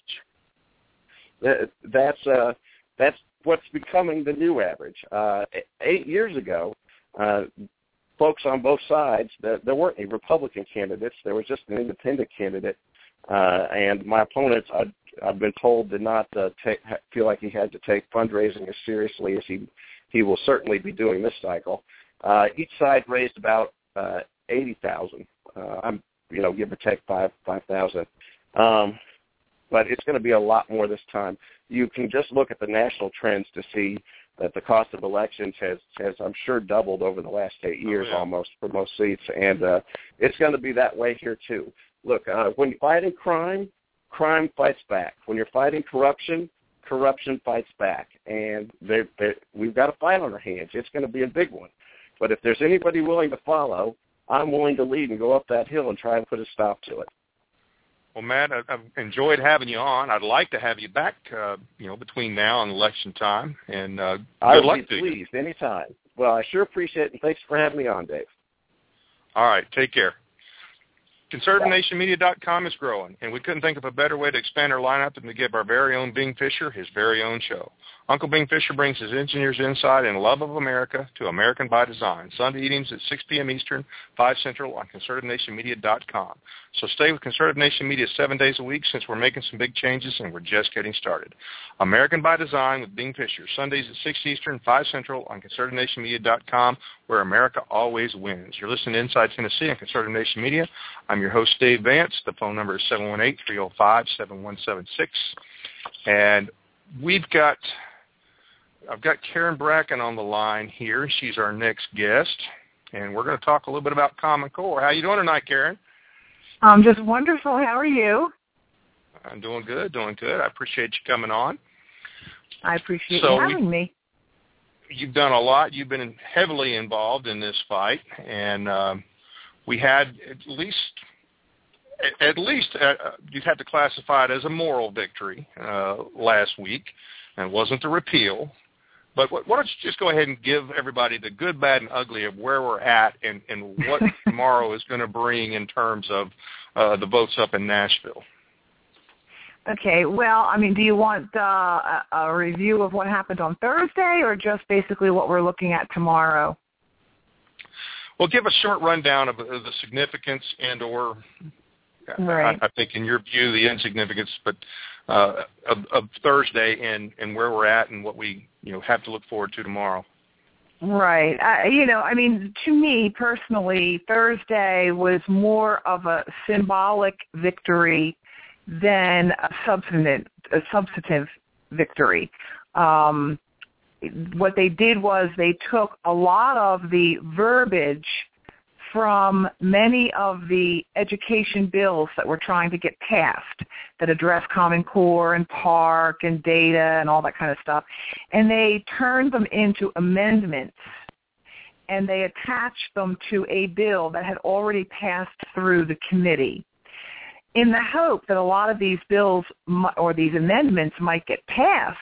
Is, that's, uh, that's what's becoming the new average. Uh, eight years ago, uh, folks on both sides, there, there weren't any Republican candidates. There was just an independent candidate. Uh, and my opponent, I, I've been told, did not uh, take, feel like he had to take fundraising as seriously as he he will certainly be doing this cycle. Uh, each side raised about uh, eighty thousand. Uh, I'm, you know, give or take five five thousand. Um, but it's going to be a lot more this time. You can just look at the national trends to see that the cost of elections has, has I'm sure, doubled over the last eight years oh, yeah. almost for most seats, and uh, it's going to be that way here too. Look, uh, when you're fighting crime, crime fights back. When you're fighting corruption, corruption fights back. And they're, they're, we've got a fight on our hands. It's going to be a big one. But if there's anybody willing to follow, I'm willing to lead and go up that hill and try and put a stop to it. Well, Matt, I've enjoyed having you on. I'd like to have you back, uh, you know, between now and election time. And uh, good I luck would to be you. pleased anytime. Well, I sure appreciate it, and thanks for having me on, Dave. All right, take care. Conservative Nation Media dot com is growing, and we couldn't think of a better way to expand our lineup than to give our very own Bing Fisher his very own show. Uncle Bing Fisher brings his engineer's insight and love of America to American by Design, Sunday evenings at six p.m. Eastern, five Central on Conservative Nation Media dot com. So stay with Conservative Nation Media seven days a week since we're making some big changes and we're just getting started. American by Design with Bing Fisher, Sundays at six Eastern, five Central on Conservative Nation Media dot com, where America always wins. You're listening to Inside Tennessee on Conservative Nation Media. I'm your host, Dave Vance. The phone number is seven one eight, three oh five, seven one seven six. And we've got... I've got Karen Bracken on the line here. She's our next guest, and we're going to talk a little bit about Common Core. How you doing tonight, Karen? I'm just wonderful. How are you? I'm doing good, doing good. I appreciate you coming on. I appreciate so you having we, me. You've done a lot. You've been heavily involved in this fight, and um, we had at least, at least uh, you'd have to classify it as a moral victory uh, last week, and it wasn't the repeal. But why don't you just go ahead and give everybody the good, bad, and ugly of where we're at and, and what tomorrow is going to bring in terms of uh, the votes up in Nashville. Okay. Well, I mean, do you want uh, a, a review of what happened on Thursday or just basically what we're looking at tomorrow? Well, give a short rundown of, of the significance and or, right. I, I think in your view, the insignificance, but uh, of, of Thursday and, and where we're at and what we you know have to look forward to tomorrow. Right. I, you know, I mean, to me personally, Thursday was more of a symbolic victory than a substantive, a substantive victory. Um, what they did was they took a lot of the verbiage from many of the education bills that we're trying to get passed that address Common Core and PARC and data and all that kind of stuff, and they turned them into amendments, and they attached them to a bill that had already passed through the committee in the hope that a lot of these bills or these amendments might get passed,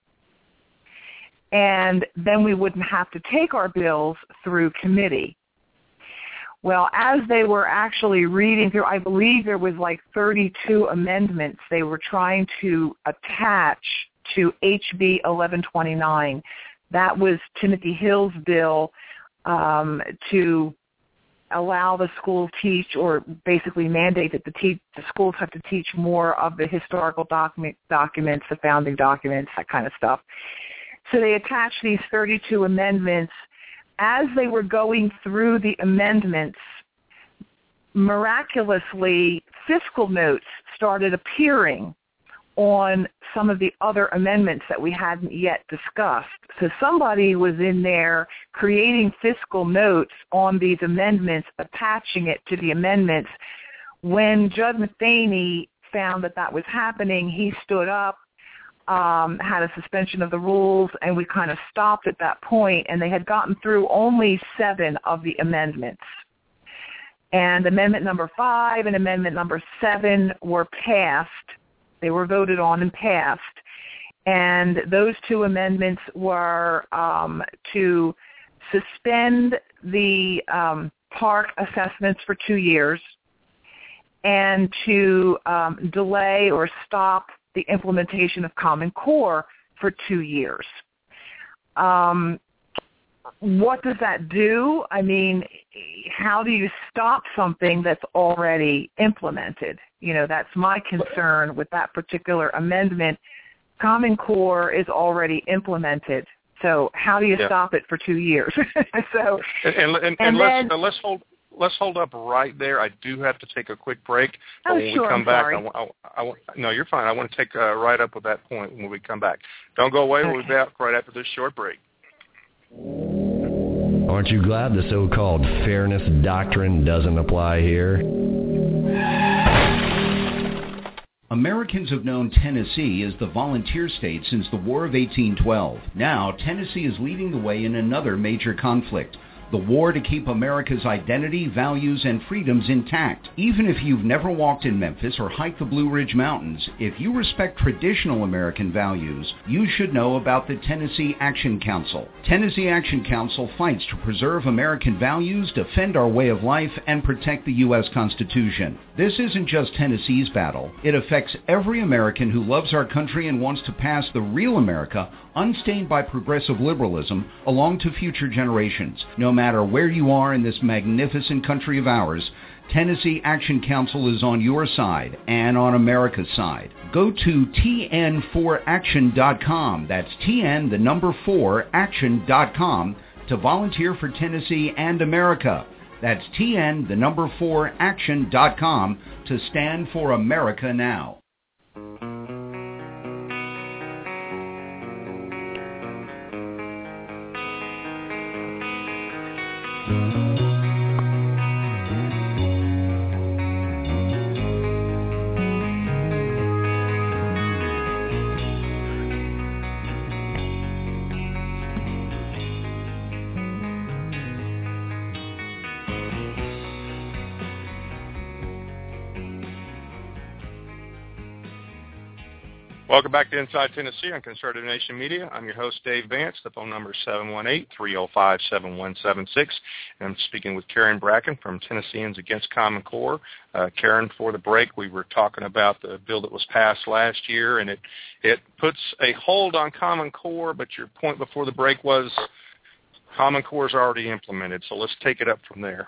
and then we wouldn't have to take our bills through committee. Well, as they were actually reading through, I believe there was like thirty-two amendments they were trying to attach to H B eleven twenty-nine. That was Timothy Hill's bill um, to allow the school teach, or basically mandate that the, te- the schools have to teach more of the historical document, documents, the founding documents, that kind of stuff. So they attached these thirty-two amendments. As they were going through the amendments, miraculously, fiscal notes started appearing on some of the other amendments that we hadn't yet discussed. So somebody was in there creating fiscal notes on these amendments, attaching it to the amendments. When Judd Matheny found that that was happening, he stood up, Um, had a suspension of the rules, and we kind of stopped at that point, and they had gotten through only seven of the amendments. And amendment number five and amendment number seven were passed. They were voted on and passed. And those two amendments were um, to suspend the um, PARC assessments for two years and to um, delay or stop the implementation of Common Core for two years. Um, what does that do? I mean, how do you stop something that's already implemented? You know, that's my concern with that particular amendment. Common Core is already implemented. So how do you yeah. stop it for two years? so and, and, and, and, and let's, then, uh, let's hold Let's hold up right there. I do have to take a quick break. Oh, when sure, we come I'm back, sorry. I, I, I, no, you're fine. I want to take uh, right up with that point when we come back. Don't go away. Okay. We'll be back right after this short break. Aren't you glad the so-called fairness doctrine doesn't apply here? Americans have known Tennessee as the volunteer state since the War of eighteen twelve. Now, Tennessee is leading the way in another major conflict, the war to keep America's identity, values, and freedoms intact. Even if you've never walked in Memphis or hiked the Blue Ridge Mountains, if you respect traditional American values, you should know about the Tennessee Action Council. Tennessee Action Council fights to preserve American values, defend our way of life, and protect the U S Constitution. This isn't just Tennessee's battle. It affects every American who loves our country and wants to pass the real America, unstained by progressive liberalism, along to future generations. No matter where you are in this magnificent country of ours, Tennessee Action Council is on your side and on America's side. Go to T N four action dot com. That's T N, the number four, action dot com to volunteer for Tennessee and America. That's T N, the number four, action dot com to stand for America now. Welcome back to Inside Tennessee on Conservative Nation Media. I'm your host, Dave Vance. The phone number is seven one eight, three oh five, seven one seven six. And I'm speaking with Karen Bracken from Tennesseans Against Common Core. Uh, Karen, before the break, we were talking about the bill that was passed last year, and it, it puts a hold on Common Core, but your point before the break was Common Core is already implemented, so let's take it up from there.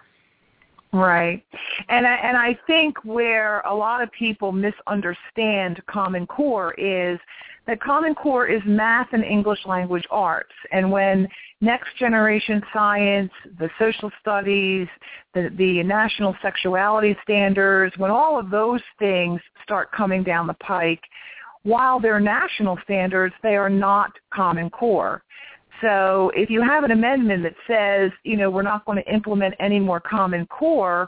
Right. And I, and I think where a lot of people misunderstand Common Core is that Common Core is math and English language arts. And when next generation science, the social studies, the, the national sexuality standards, when all of those things start coming down the pike, while they're national standards, they are not Common Core. So if you have an amendment that says, you know, we're not going to implement any more Common Core,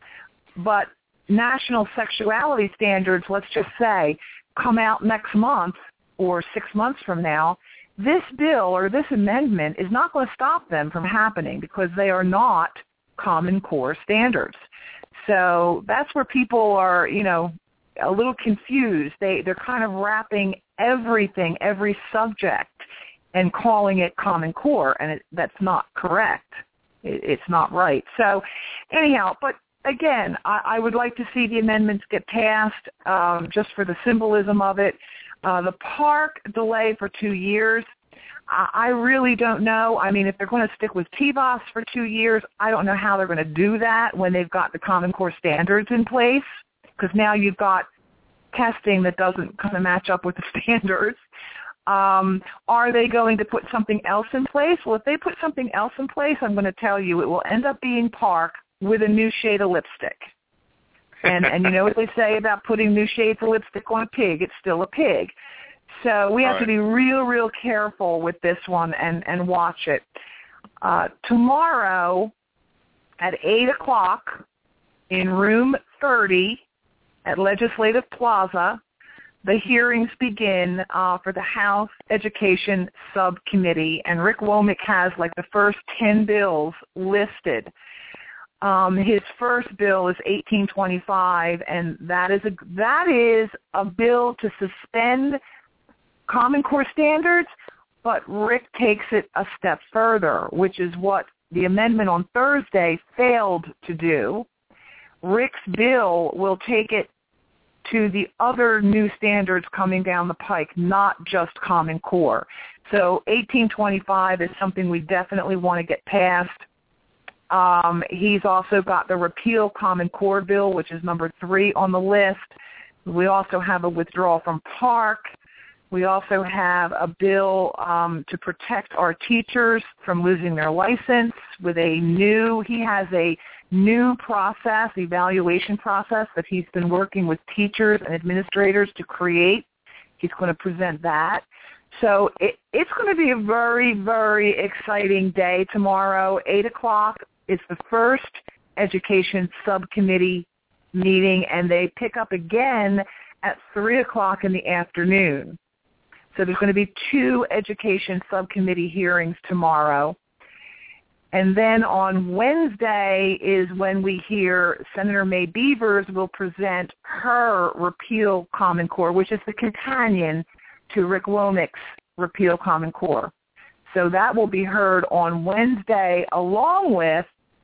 but national sexuality standards, let's just say, come out next month or six months from now, this bill or this amendment is not going to stop them from happening because they are not Common Core standards. So that's where people are, you know, a little confused. They, they're kind of wrapping everything, every subject, and calling it Common Core, and it, that's not correct. It, it's not right. So anyhow, but again, I, I would like to see the amendments get passed um, just for the symbolism of it. Uh, the park delay for two years, I, I really don't know. I mean, if they're going to stick with T V O S for two years, I don't know how they're going to do that when they've got the Common Core standards in place, because now you've got testing that doesn't kind of match up with the standards. Um, are they going to put something else in place? Well, if they put something else in place, I'm going to tell you it will end up being Park with a new shade of lipstick. And and you know what they say about putting new shades of lipstick on a pig? It's still a pig. So we have right. to be real, real careful with this one and, and watch it. Uh, tomorrow at eight o'clock in room thirty at Legislative Plaza, the hearings begin uh, for the House Education Subcommittee, and Rick Womack has like the first ten bills listed. Um, his first bill is eighteen twenty-five, and that is a that is a bill to suspend Common Core standards, but Rick takes it a step further, which is what the amendment on Thursday failed to do. Rick's bill will take it to the other new standards coming down the pike, not just Common Core. So eighteen twenty-five is something we definitely want to get passed. Um, he's also got the repeal Common Core bill, which is number three on the list. We also have a withdrawal from Park. We also have a bill um, to protect our teachers from losing their license with a new, he has a new process, evaluation process that he's been working with teachers and administrators to create. He's going to present that. So it, it's going to be a very, very exciting day tomorrow. eight o'clock is the first Education Subcommittee meeting, and they pick up again at three o'clock in the afternoon. So there's going to be two Education Subcommittee hearings tomorrow. And then on Wednesday is when we hear Senator May Beavers will present her repeal Common Core, which is the companion to Rick Womack's repeal Common Core. So that will be heard on Wednesday along with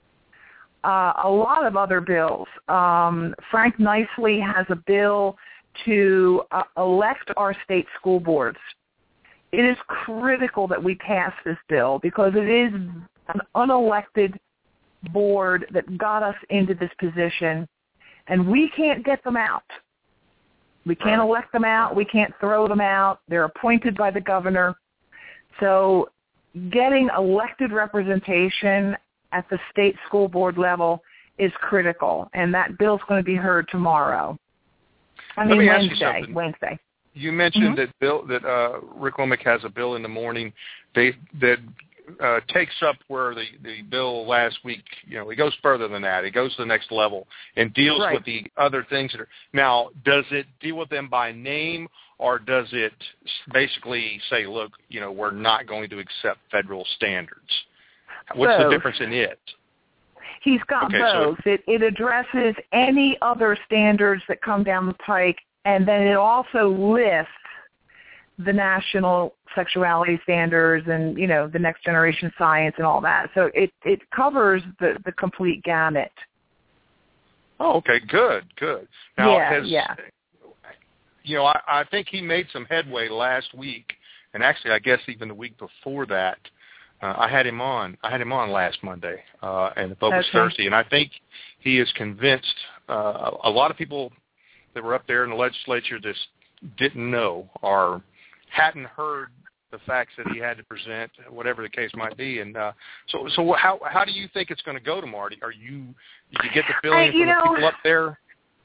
uh, a lot of other bills. Um, Frank Nicely has a bill to uh, elect our state school boards. It is critical that we pass this bill because it is an unelected board that got us into this position, and we can't get them out. We can't elect them out. We can't throw them out. They're appointed by the governor. So getting elected representation at the state school board level is critical, and that bill's going to be heard tomorrow. I mean, Wednesday. Wednesday. You mentioned mm-hmm. that Bill that uh, Rick Womack has a bill in the morning they, that uh, takes up where the, the bill last week, you know, it goes further than that. It goes to the next level and deals right. with the other things that are. Now, does it deal with them by name, or does it basically say, look, you know, we're not going to accept federal standards? What's both. the difference in it? He's got okay, both. So, it, it addresses any other standards that come down the pike, and then it also lists the national sexuality standards and, you know, the next generation science and all that. So it, it covers the, the complete gamut. Oh, okay, good, good. Now, yeah, has, yeah. You know, I, I think he made some headway last week, and actually I guess even the week before that, Uh, I had him on. I had him on last Monday, uh, and the vote was okay. Thursday. And I think he is convinced. Uh, a lot of people that were up there in the legislature that didn't know or hadn't heard the facts that he had to present, whatever the case might be. And uh, so, so how how do you think it's going to go tomorrow? Are you did you get the feeling I, from know, the people up there?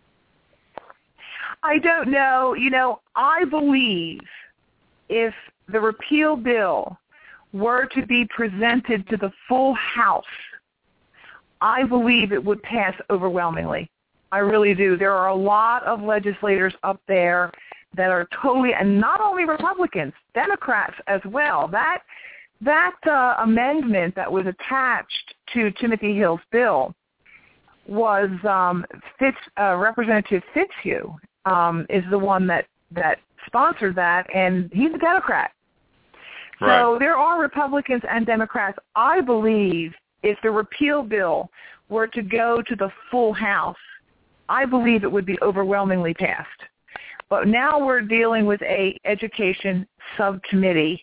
I don't know. You know, I believe if the repeal bill were to be presented to the full House, I believe it would pass overwhelmingly. I really do. There are a lot of legislators up there that are totally, and not only Republicans, Democrats as well. That that uh, amendment that was attached to Timothy Hill's bill was um, Fitz, uh, Representative Fitzhugh um, is the one that, that sponsored that, and he's a Democrat. Right. So there are Republicans and Democrats. I believe if the repeal bill were to go to the full House, I believe it would be overwhelmingly passed. But now we're dealing with a education subcommittee,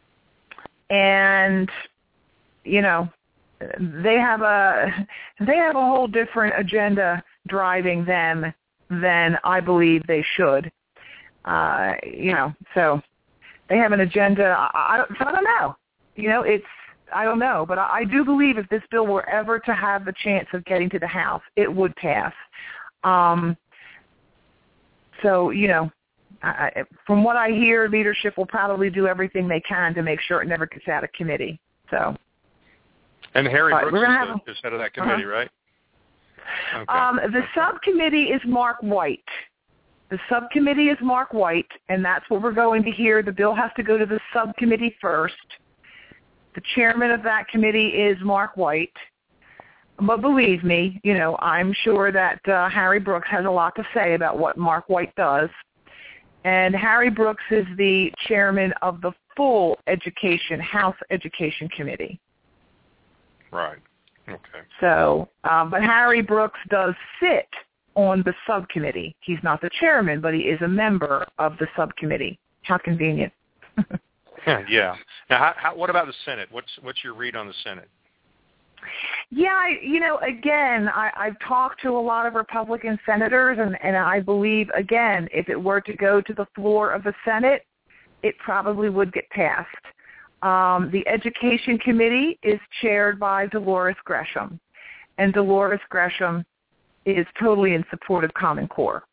and you know they have a they have a whole different agenda driving them than I believe they should. Uh, you know, so they have an agenda. I, I, I don't know. You know, it's I don't know, but I, I do believe if this bill were ever to have the chance of getting to the House, it would pass. Um, so, you know, I, from what I hear, leadership will probably do everything they can to make sure it never gets out of committee. So, and Harry Brooks is, have, the, is head of that committee, uh-huh. right? Okay. Um, the okay. subcommittee is Mark White. The subcommittee is Mark White, and that's what we're going to hear. The bill has to go to the subcommittee first. The chairman of that committee is Mark White. But believe me, you know, I'm sure that uh, Harry Brooks has a lot to say about what Mark White does. And Harry Brooks is the chairman of the full education, House Education Committee. Right. Okay. So, um, but Harry Brooks does sit on the subcommittee. He's not the chairman, but he is a member of the subcommittee. How convenient. Yeah. Now, how, how, what about the Senate? What's what's your read on the Senate? Yeah, I, you know, again, I, I've talked to a lot of Republican senators, and, and I believe, again, if it were to go to the floor of the Senate, it probably would get passed. Um, the Education Committee is chaired by Dolores Gresham, and Dolores Gresham is totally in support of Common Core.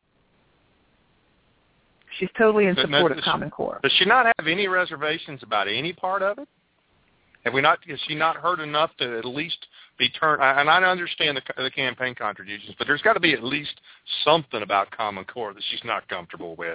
She's totally in support now, of Common Core. Does she not have any reservations about any part of it? Have we not? Has she not heard enough to at least be turned? And I understand the, the campaign contributions, but there's got to be at least something about Common Core that she's not comfortable with.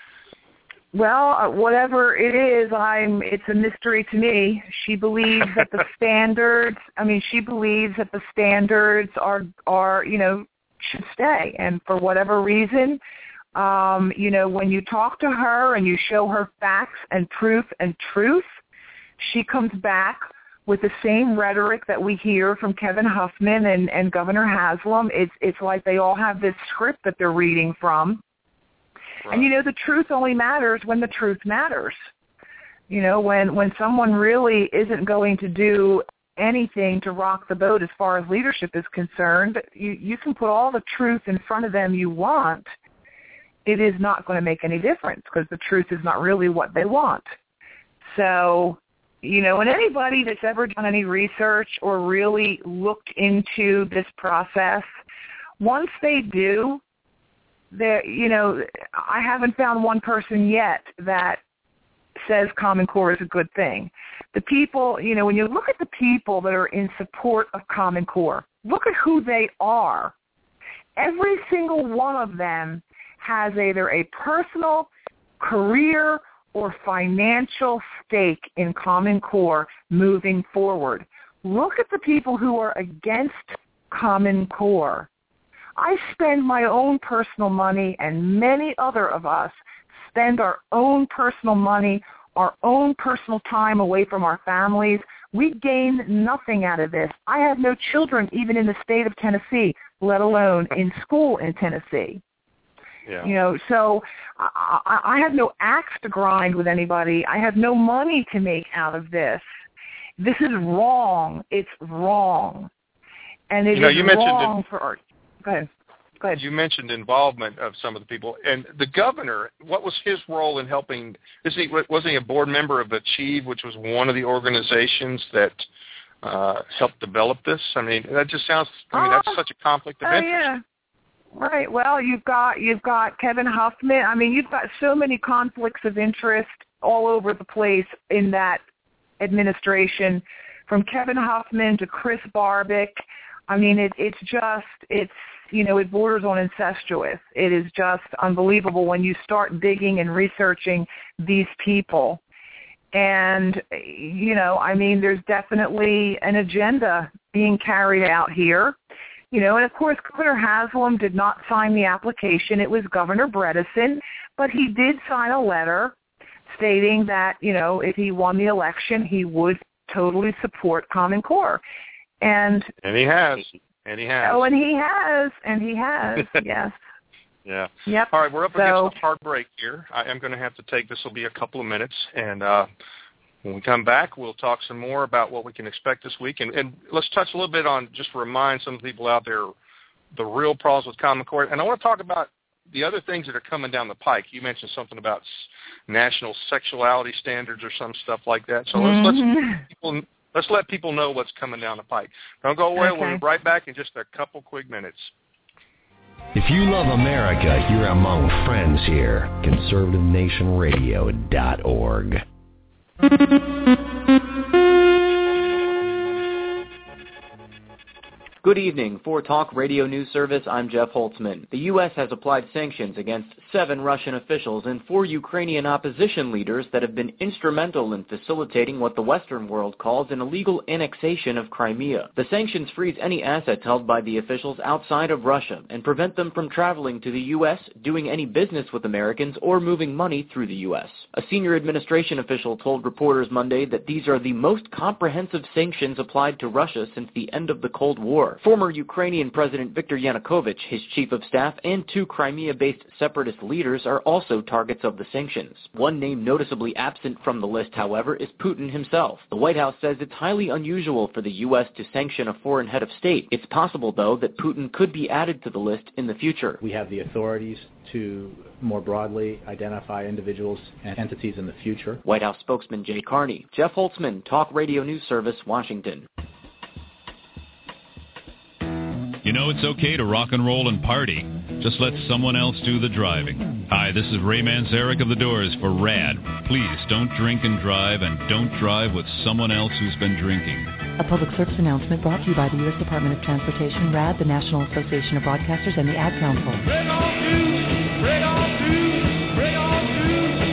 Well, uh, whatever it is, I'm. It's a mystery to me. She believes that the standards. I mean, she believes that the standards are are you know should stay, and for whatever reason, um, you know, when you talk to her and you show her facts and proof and truth, she comes back with the same rhetoric that we hear from Kevin Huffman and, and Governor Haslam. It's it's like they all have this script that they're reading from. Right. And, you know, the truth only matters when the truth matters. You know, when, when someone really isn't going to do anything to rock the boat as far as leadership is concerned, you, you can put all the truth in front of them you want. It is not going to make any difference because the truth is not really what they want. So, you know, and anybody that's ever done any research or really looked into this process, once they do, there, you know, I haven't found one person yet that says Common Core is a good thing. The people, you know, when you look at the people that are in support of Common Core, look at who they are. Every single one of them has either a personal, career, or financial stake in Common Core moving forward. Look at the people who are against Common Core. I spend my own personal money, and many other of us spend our own personal money, our own personal time away from our families. We gain nothing out of this. I have no children even in the state of Tennessee, let alone in school in Tennessee. Yeah. You know, so I, I have no axe to grind with anybody. I have no money to make out of this. This is wrong. It's wrong. And it you know, is you wrong mentioned for our... Go ahead. Go ahead. You mentioned involvement of some of the people. And the governor, what was his role in helping? Is he, wasn't he a board member of Achieve, which was one of the organizations that uh, helped develop this? I mean, that just sounds, I mean, that's such a conflict of oh, interest. Yeah. Right. Well, you've got you've got Kevin Huffman. I mean, you've got so many conflicts of interest all over the place in that administration, from Kevin Huffman to Chris Barbick. I mean, it, it's just it's you know it borders on incestuous. It is just unbelievable when you start digging and researching these people. And you know, I mean, there's definitely an agenda being carried out here. You know, and of course, Governor Haslam did not sign the application. It was Governor Bredesen, but he did sign a letter stating that, you know, if he won the election, he would totally support Common Core. And and he has. And he has. Oh, and he has. And he has, yes. Yeah. Yep. All right, we're up so, against a hard break here. I am going to have to take, this will be a couple of minutes, and uh, when we come back, we'll talk some more about what we can expect this week. And, and let's touch a little bit on, just to remind some people out there, the real problems with Common Core. And I want to talk about the other things that are coming down the pike. You mentioned something about national sexuality standards or some stuff like that. So let's, mm-hmm. let's, people, let's let people know what's coming down the pike. Don't go away. Okay. We'll be right back in just a couple quick minutes. If you love America, you're among friends here. conservative nation radio dot org. Good evening. For Talk Radio News Service, I'm Jeff Holtzman. The U S has applied sanctions against seven Russian officials and four Ukrainian opposition leaders that have been instrumental in facilitating what the Western world calls an illegal annexation of Crimea. The sanctions freeze any assets held by the officials outside of Russia and prevent them from traveling to the U S, doing any business with Americans, or moving money through the U S. A senior administration official told reporters Monday that these are the most comprehensive sanctions applied to Russia since the end of the Cold War. Former Ukrainian President Viktor Yanukovych, his chief of staff, and two Crimea-based separatist leaders are also targets of the sanctions. One name noticeably absent from the list, however, is Putin himself. The White House says it's highly unusual for the U S to sanction a foreign head of state. It's possible, though, that Putin could be added to the list in the future. We have the authorities to more broadly identify individuals and entities in the future. White House spokesman Jay Carney. Jeff Holtzman, Talk Radio News Service, Washington. You know it's okay to rock and roll and party. Just let someone else do the driving. Hi, this is Ray Manzarek of The Doors for RAD. Please don't drink and drive, and don't drive with someone else who's been drinking. A public service announcement brought to you by the U S Department of Transportation, RAD, the National Association of Broadcasters, and the Ad Council. Bring on through, bring on through, bring on through.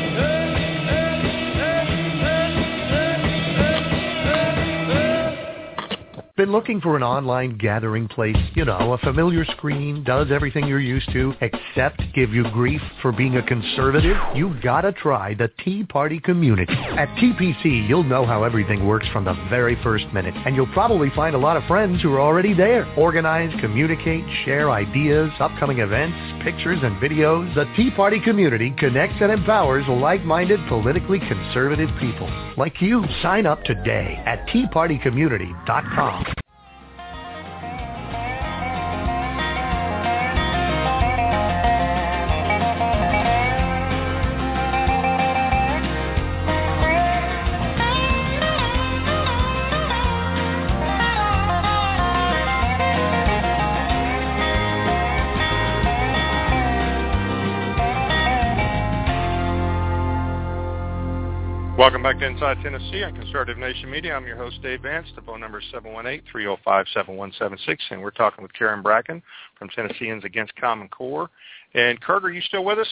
Been looking for an online gathering place? You know, a familiar screen, does everything you're used to, except give you grief for being a conservative? You've got to try the Tea Party community. At T P C, you'll know how everything works from the very first minute, and you'll probably find a lot of friends who are already there. Organize, communicate, share ideas, upcoming events, pictures, and videos. The Tea Party community connects and empowers like-minded, politically conservative people like you. Sign up today at tea party community dot com. Welcome back to Inside Tennessee on Conservative Nation Media. I'm your host, Dave Vance. The phone number is seven one eight, three oh five, seven one seven six, and we're talking with Karen Bracken from Tennesseans Against Common Core. And Kurt, are you still with us?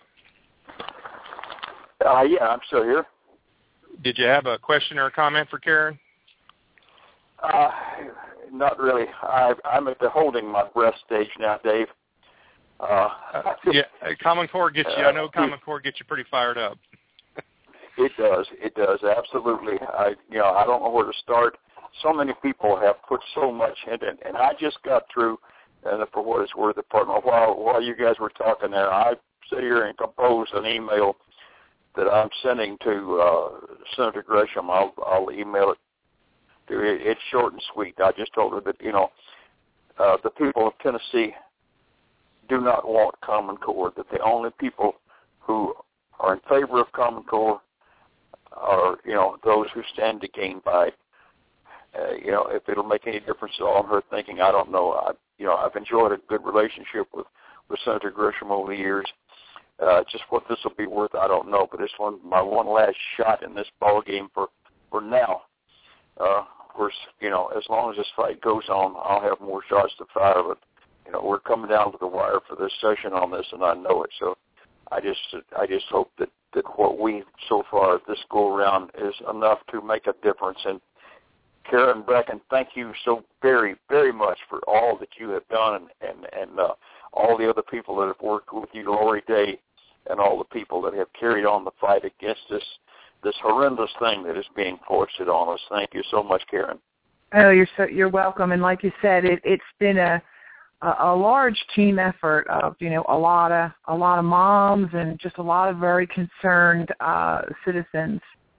Uh, yeah, I'm still here. Did you have a question or a comment for Karen? Uh, not really. I, I'm at the holding my breath stage now, Dave. Uh, uh, yeah, Common Core gets you. I know Common Core gets you pretty fired up. It does. It does. Absolutely. I, you know, I don't know where to start. So many people have put so much into it, and I just got through, and for what it's worth, Department, while while you guys were talking there, I sit here and compose an email that I'm sending to uh, Senator Gresham. I'll I'll email it It, it's short and sweet. I just told her that, you know, uh, the people of Tennessee do not want Common Core, that the only people who are in favor of Common Core are, you know, those who stand to gain by it. Uh, you know, if it'll make any difference at all in her thinking, I don't know. I, you know, I've enjoyed a good relationship with, with Senator Grisham over the years. Uh, just what this will be worth, I don't know. But it's one my one last shot in this ball game for for now. Uh, of course, you know, as long as this fight goes on, I'll have more shots to fire. But you know, we're coming down to the wire for this session on this, and I know it. So I just I just hope that that what we so far this go around is enough to make a difference. And Karen Bracken, thank you so very, very much for all that you have done, and and, and uh, all the other people that have worked with you, Lori Day, and all the people that have carried on the fight against this this horrendous thing that is being foisted on us. Thank you so much, Karen. Oh, you're so you're welcome. And like you said, it, it's been a, a a large team effort of you know a lot of a lot of moms and just a lot of very concerned uh, citizens.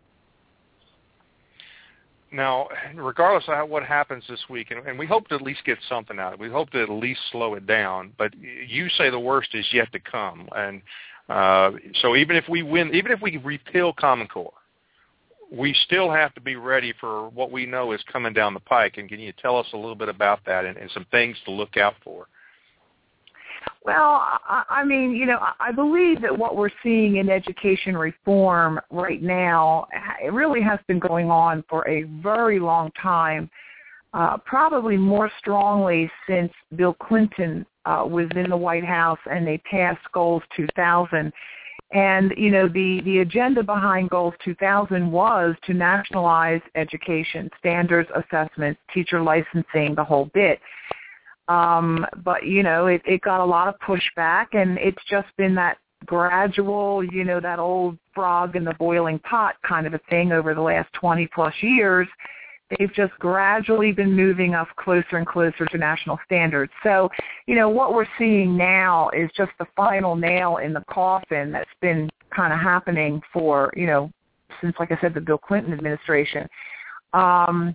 Now, regardless of what happens this week, and, and we hope to at least get something out of it, we hope to at least slow it down, but you say the worst is yet to come. And uh, so even if we win, even if we repeal Common Core, we still have to be ready for what we know is coming down the pike. And can you tell us a little bit about that and, and some things to look out for? Well, I, I mean, you know, I believe that what we're seeing in education reform right now, it really has been going on for a very long time, uh, probably more strongly since Bill Clinton uh, was in the White House and they passed Goals two thousand. And, you know, the, the agenda behind Goals two thousand was to nationalize education, standards, assessments, teacher licensing, the whole bit. Um, but, you know, it, it got a lot of pushback, and it's just been that gradual, you know, that old frog in the boiling pot kind of a thing over the last twenty-plus years. They've just gradually been moving us closer and closer to national standards. So, you know, what we're seeing now is just the final nail in the coffin that's been kind of happening for, you know, since, like I said, the Bill Clinton administration. Um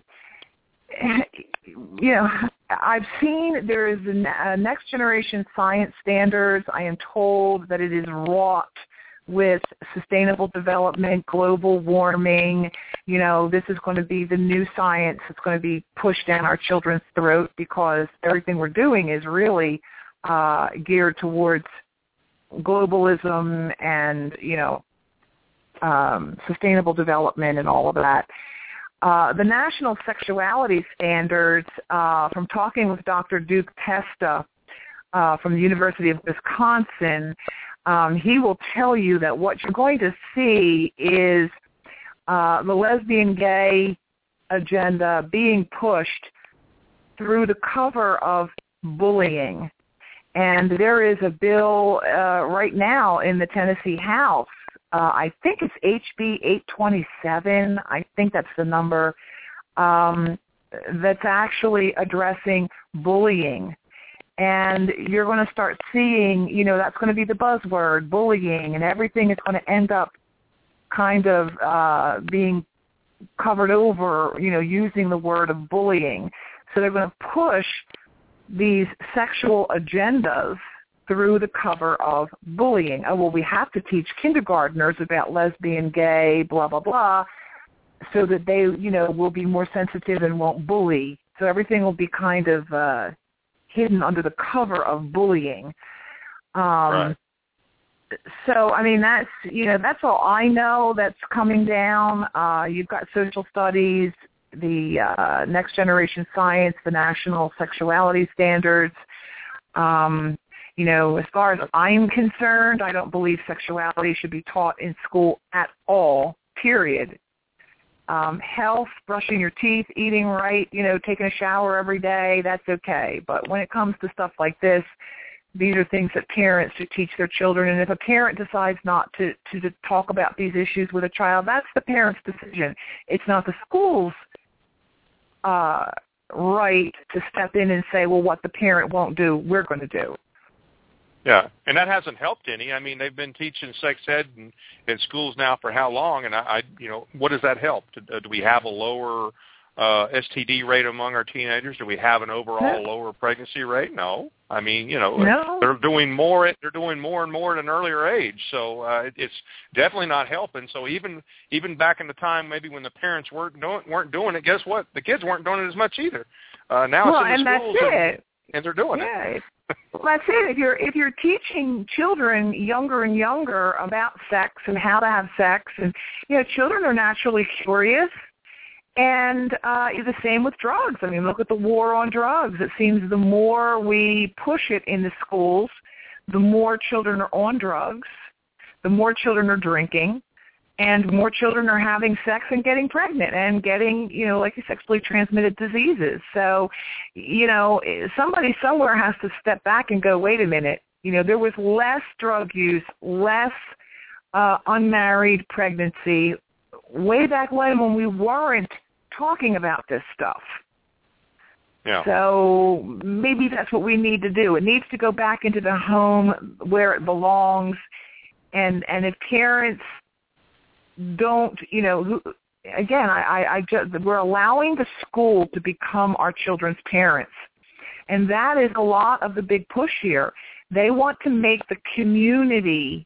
You know, I've seen there is a next generation science standards. I am told that it is wrought with sustainable development, global warming. You know, this is going to be the new science that's going to be pushed down our children's throat because everything we're doing is really uh, geared towards globalism and, you know, um, sustainable development and all of that. Uh, the national sexuality standards, uh, from talking with Doctor Duke Testa uh, from the University of Wisconsin, um, he will tell you that what you're going to see is uh, the lesbian gay agenda being pushed through the cover of bullying. And there is a bill uh, right now in the Tennessee House. Uh, I think it's H B eight twenty-seven. I think that's the number um, that's actually addressing bullying. And you're going to start seeing, you know, that's going to be the buzzword, bullying, and everything is going to end up kind of uh, being covered over, you know, using the word of bullying. So they're going to push these sexual agendas through the cover of bullying. Oh, well, we have to teach kindergartners about lesbian, gay, blah, blah, blah, so that they, you know, will be more sensitive and won't bully. So everything will be kind of uh, hidden under the cover of bullying. Um, right. So, I mean, that's, you know, that's all I know that's coming down. Uh, you've got social studies, the uh, next generation science, the national sexuality standards. Um, You know, as far as I'm concerned, I don't believe sexuality should be taught in school at all, period. Um, health, brushing your teeth, eating right, you know, taking a shower every day, that's okay. But when it comes to stuff like this, these are things that parents should teach their children. And if a parent decides not to, to, to talk about these issues with a child, that's the parent's decision. It's not the school's uh, right to step in and say, well, what the parent won't do, we're going to do. Yeah, and that hasn't helped any. I mean, they've been teaching sex ed in, in schools now for how long? And I, I, you know, what does that help? Do, do we have a lower uh, S T D rate among our teenagers? Do we have an overall no. lower pregnancy rate? No. I mean, you know, no. they're doing more. They're doing more and more at an earlier age. So uh, it, it's definitely not helping. So even even back in the time, maybe when the parents weren't doing weren't doing it, guess what? The kids weren't doing it as much either. Uh, now well, it's in the and schools, that's and, it. and they're doing yeah, it. Well, that's it. If you're if you're teaching children younger and younger about sex and how to have sex, and you know, children are naturally curious, and uh, the same with drugs. I mean, look at the war on drugs. It seems the more we push it in the schools, the more children are on drugs, the more children are drinking, and more children are having sex and getting pregnant and getting, you know, like sexually transmitted diseases. So, you know, somebody somewhere has to step back and go, wait a minute, you know, there was less drug use, less uh, unmarried pregnancy way back when when we weren't talking about this stuff. Yeah. So maybe that's what we need to do. It needs to go back into the home where it belongs. And, and if parents don't, you know, again, I, I, I just, we're allowing the school to become our children's parents. And that is a lot of the big push here. They want to make the community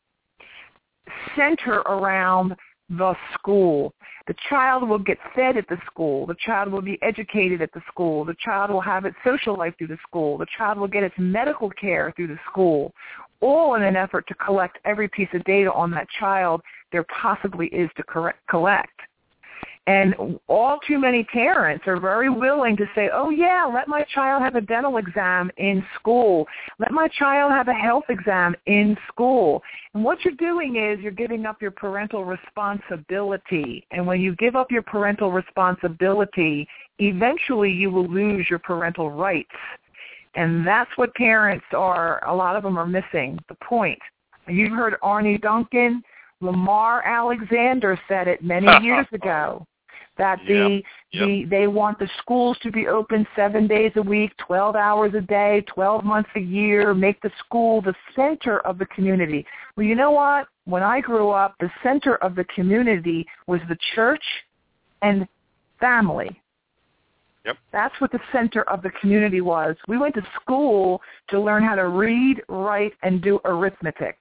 center around the school. The child will get fed at the school. The child will be educated at the school. The child will have its social life through the school. The child will get its medical care through the school, all in an effort to collect every piece of data on that child there possibly is to correct, collect. And all too many parents are very willing to say, oh, yeah, let my child have a dental exam in school. Let my child have a health exam in school. And what you're doing is you're giving up your parental responsibility. And when you give up your parental responsibility, eventually you will lose your parental rights. And that's what parents are, a lot of them are missing the point. You've heard Arnie Duncan. Lamar Alexander said it many years ago, that the, yep, yep. the they want the schools to be open seven days a week, twelve hours a day, twelve months a year, make the school the center of the community. Well, you know what? When I grew up, the center of the community was the church and family. Yep. That's what the center of the community was. We went to school to learn how to read, write, and do arithmetic.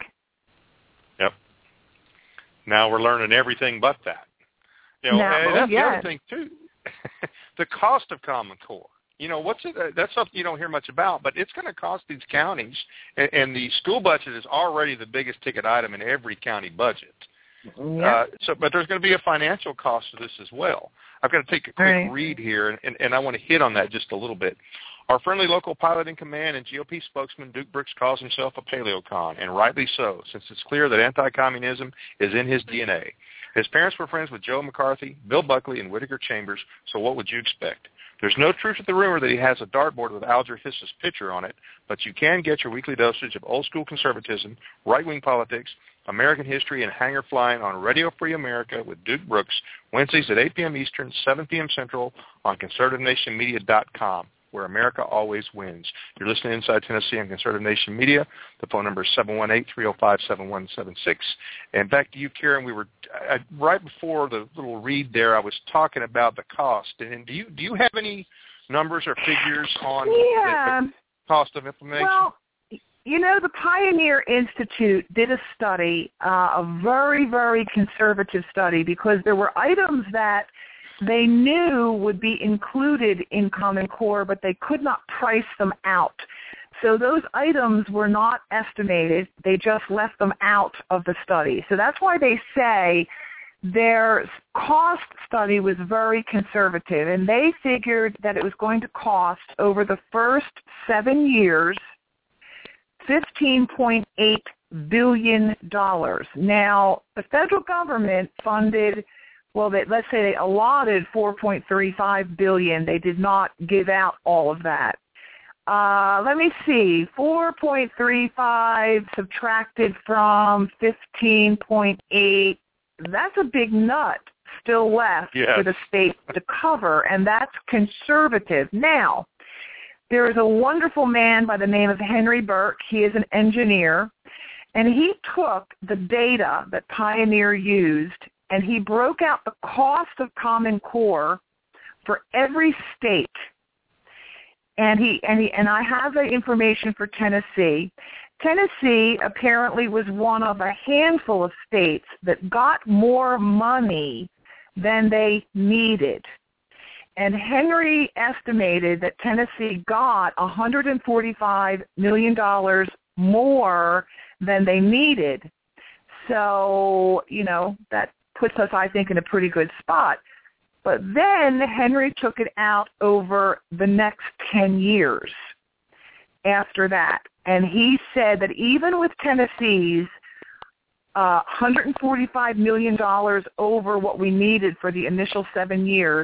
Yep. Now we're learning everything but that. You know, now, and that's yes. the other thing too. The cost of Common Core. You know, what's it? That's something you don't hear much about, but it's going to cost these counties, and, and the school budget is already the biggest ticket item in every county budget. Yep. Uh, so, but there's going to be a financial cost to this as well. I've got to take a quick right. read here, and, and, and I want to hit on that just a little bit. Our friendly local pilot in command and G O P spokesman, Duke Brooks, calls himself a paleocon, and rightly so, since it's clear that anti-communism is in his D N A. His parents were friends with Joe McCarthy, Bill Buckley, and Whittaker Chambers, so what would you expect? There's no truth to the rumor that he has a dartboard with Alger Hiss's picture on it, but you can get your weekly dosage of old-school conservatism, right-wing politics, American history, and hanger flying on Radio Free America with Duke Brooks, Wednesdays at eight p.m. Eastern, seven p.m. Central on conservative nation media dot com, where America always wins. You're listening to Inside Tennessee on Conservative Nation Media. The phone number is seven one eight, three oh five, seven one seven six. And back to you, Karen. We were I, right before the little read there. I was talking about the cost. And do you do you have any numbers or figures on yeah. the, the cost of implementation? Well, you know, the Pioneer Institute did a study, uh, a very, very conservative study, because there were items that they knew would be included in Common Core, but they could not price them out. So those items were not estimated. They just left them out of the study. So that's why they say their cost study was very conservative, and they figured that it was going to cost over the first seven years fifteen point eight billion dollars. Now, the federal government funded, well, they, let's say they allotted four point three five billion dollars. They did not give out all of that. Uh, let me see, four point three five subtracted from fifteen point eight, that's a big nut still left yes. for the state to cover, and that's conservative. Now, there is a wonderful man by the name of Henry Burke. He is an engineer, and he took the data that Pioneer used, and he broke out the cost of Common Core for every state. And he and he and I have the information for Tennessee. Tennessee apparently was one of a handful of states that got more money than they needed. And Henry estimated that Tennessee got one hundred forty-five million dollars more than they needed. So, you know, that puts us, I think, in a pretty good spot. But then Henry took it out over the next ten years after that. And he said that even with Tennessee's uh, one hundred forty-five million dollars over what we needed for the initial seven years,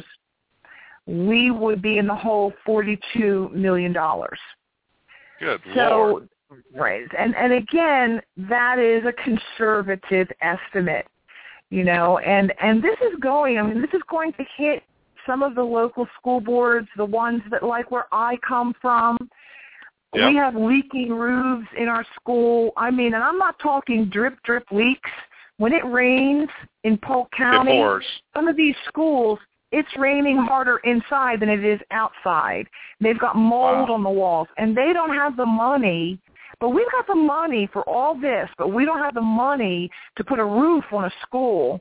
we would be in the hole forty-two million dollars. Good so, Lord. Right. And, and again, that is a conservative estimate. You know, and, and this is going, I mean, this is going to hit some of the local school boards, the ones that, like where I come from. Yep. We have leaking roofs in our school. I mean, and I'm not talking drip, drip leaks. When it rains in Polk County, some of these schools, it's raining harder inside than it is outside. They've got mold wow. on the walls, and they don't have the money. But we've got the money for all this, but we don't have the money to put a roof on a school.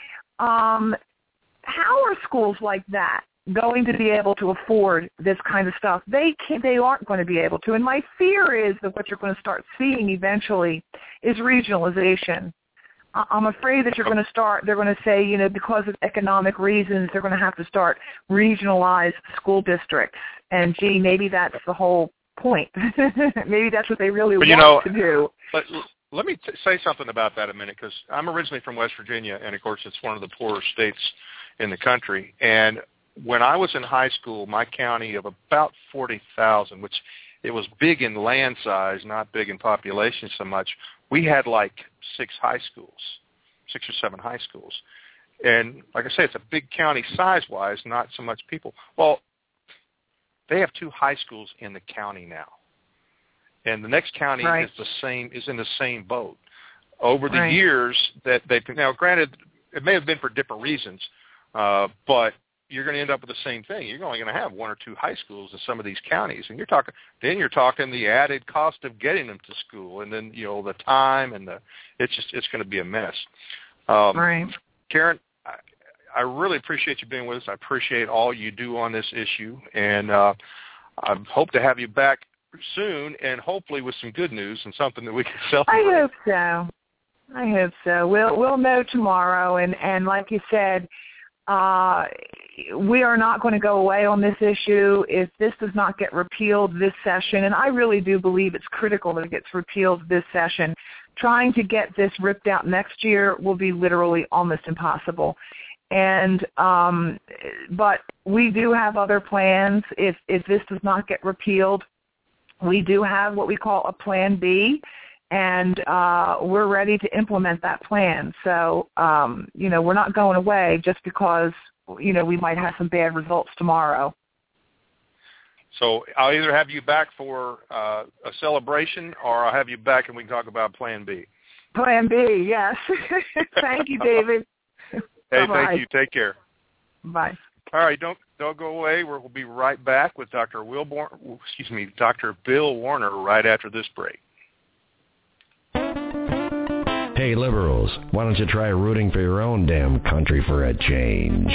Um, how are schools like that going to be able to afford this kind of stuff? They can't, they aren't going to be able to. And my fear is that what you're going to start seeing eventually is regionalization. I'm afraid that you're going to start, they're going to say, you know, because of economic reasons, they're going to have to start regionalized school districts. And, gee, maybe that's the whole point. Maybe that's what they really but, want you know, to do. But let me t- say something about that a minute, because I'm originally from West Virginia, and, of course, it's one of the poorer states in the country. And when I was in high school, my county of about forty thousand, which it was big in land size, not big in population so much, we had like six high schools, six or seven high schools. And like I say, it's a big county size-wise, not so much people. Well, they have two high schools in the county now, and the next county right. is the same is in the same boat. Over the right. years that they've now, granted, it may have been for different reasons, uh, but you're going to end up with the same thing. You're only going to have one or two high schools in some of these counties, and you're talking then you're talking the added cost of getting them to school, and then you know the time and the it's just it's going to be a mess. Um, right, Karen. I really appreciate you being with us. I appreciate all you do on this issue, and uh, I hope to have you back soon, and hopefully with some good news and something that we can celebrate. I hope so. I hope so. We'll we'll know tomorrow, and, and like you said, uh, we are not going to go away on this issue if this does not get repealed this session, and I really do believe it's critical that it gets repealed this session. Trying to get this ripped out next year will be literally almost impossible. And um, but we do have other plans. If if this does not get repealed, we do have what we call a Plan B, and uh, we're ready to implement that plan. So um, you know, we're not going away just because you know we might have some bad results tomorrow. So I'll either have you back for uh, a celebration, or I'll have you back and we can talk about Plan B. Plan B, yes. Thank you, David. Hey, Bye-bye. Thank you. Take care. Bye. All right, don't don't go away. We'll be right back with Doctor Will Born, excuse me, Doctor Bill Warner right after this break. Hey, liberals, why don't you try rooting for your own damn country for a change?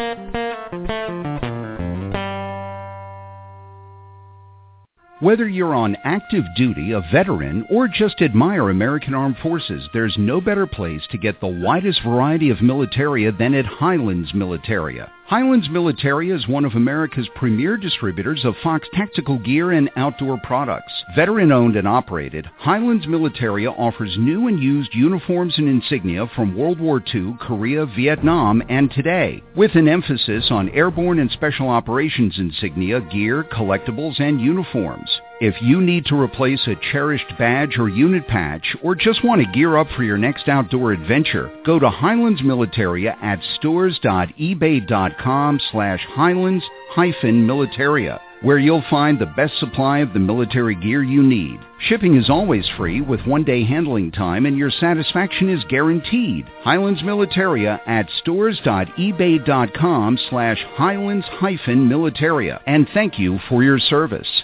Whether you're on active duty, a veteran, or just admire American Armed Forces, there's no better place to get the widest variety of militaria than at Highlands Militaria. Highlands Militaria is one of America's premier distributors of Fox tactical gear and outdoor products. Veteran-owned and operated, Highlands Militaria offers new and used uniforms and insignia from World War Two, Korea, Vietnam, and today, with an emphasis on airborne and special operations insignia, gear, collectibles, and uniforms. If you need to replace a cherished badge or unit patch, or just want to gear up for your next outdoor adventure, go to Highlands Militaria at stores dot ebay dot com slash Highlands hyphen Militaria. where you'll find the best supply of the military gear you need. Shipping is always free with one-day handling time, and your satisfaction is guaranteed. Highlands Militaria at stores.ebay.com slash Highlands-Militaria. And thank you for your service.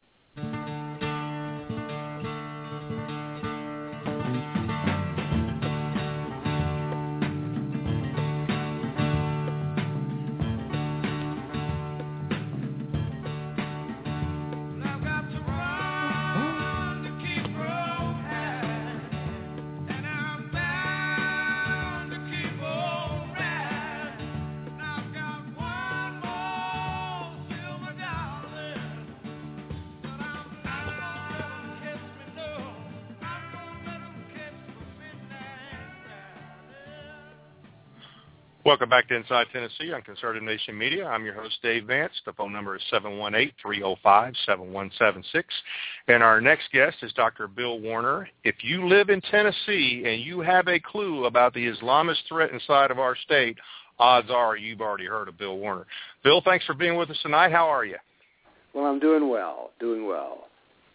Welcome back to Inside Tennessee on Conservative Nation Media. I'm your host, Dave Vance. The phone number is seven one eight, three oh five, seven one seven six. And our next guest is Doctor Bill Warner. If you live in Tennessee and you have a clue about the Islamist threat inside of our state, odds are you've already heard of Bill Warner. Bill, thanks for being with us tonight. How are you? Well, I'm doing well, doing well.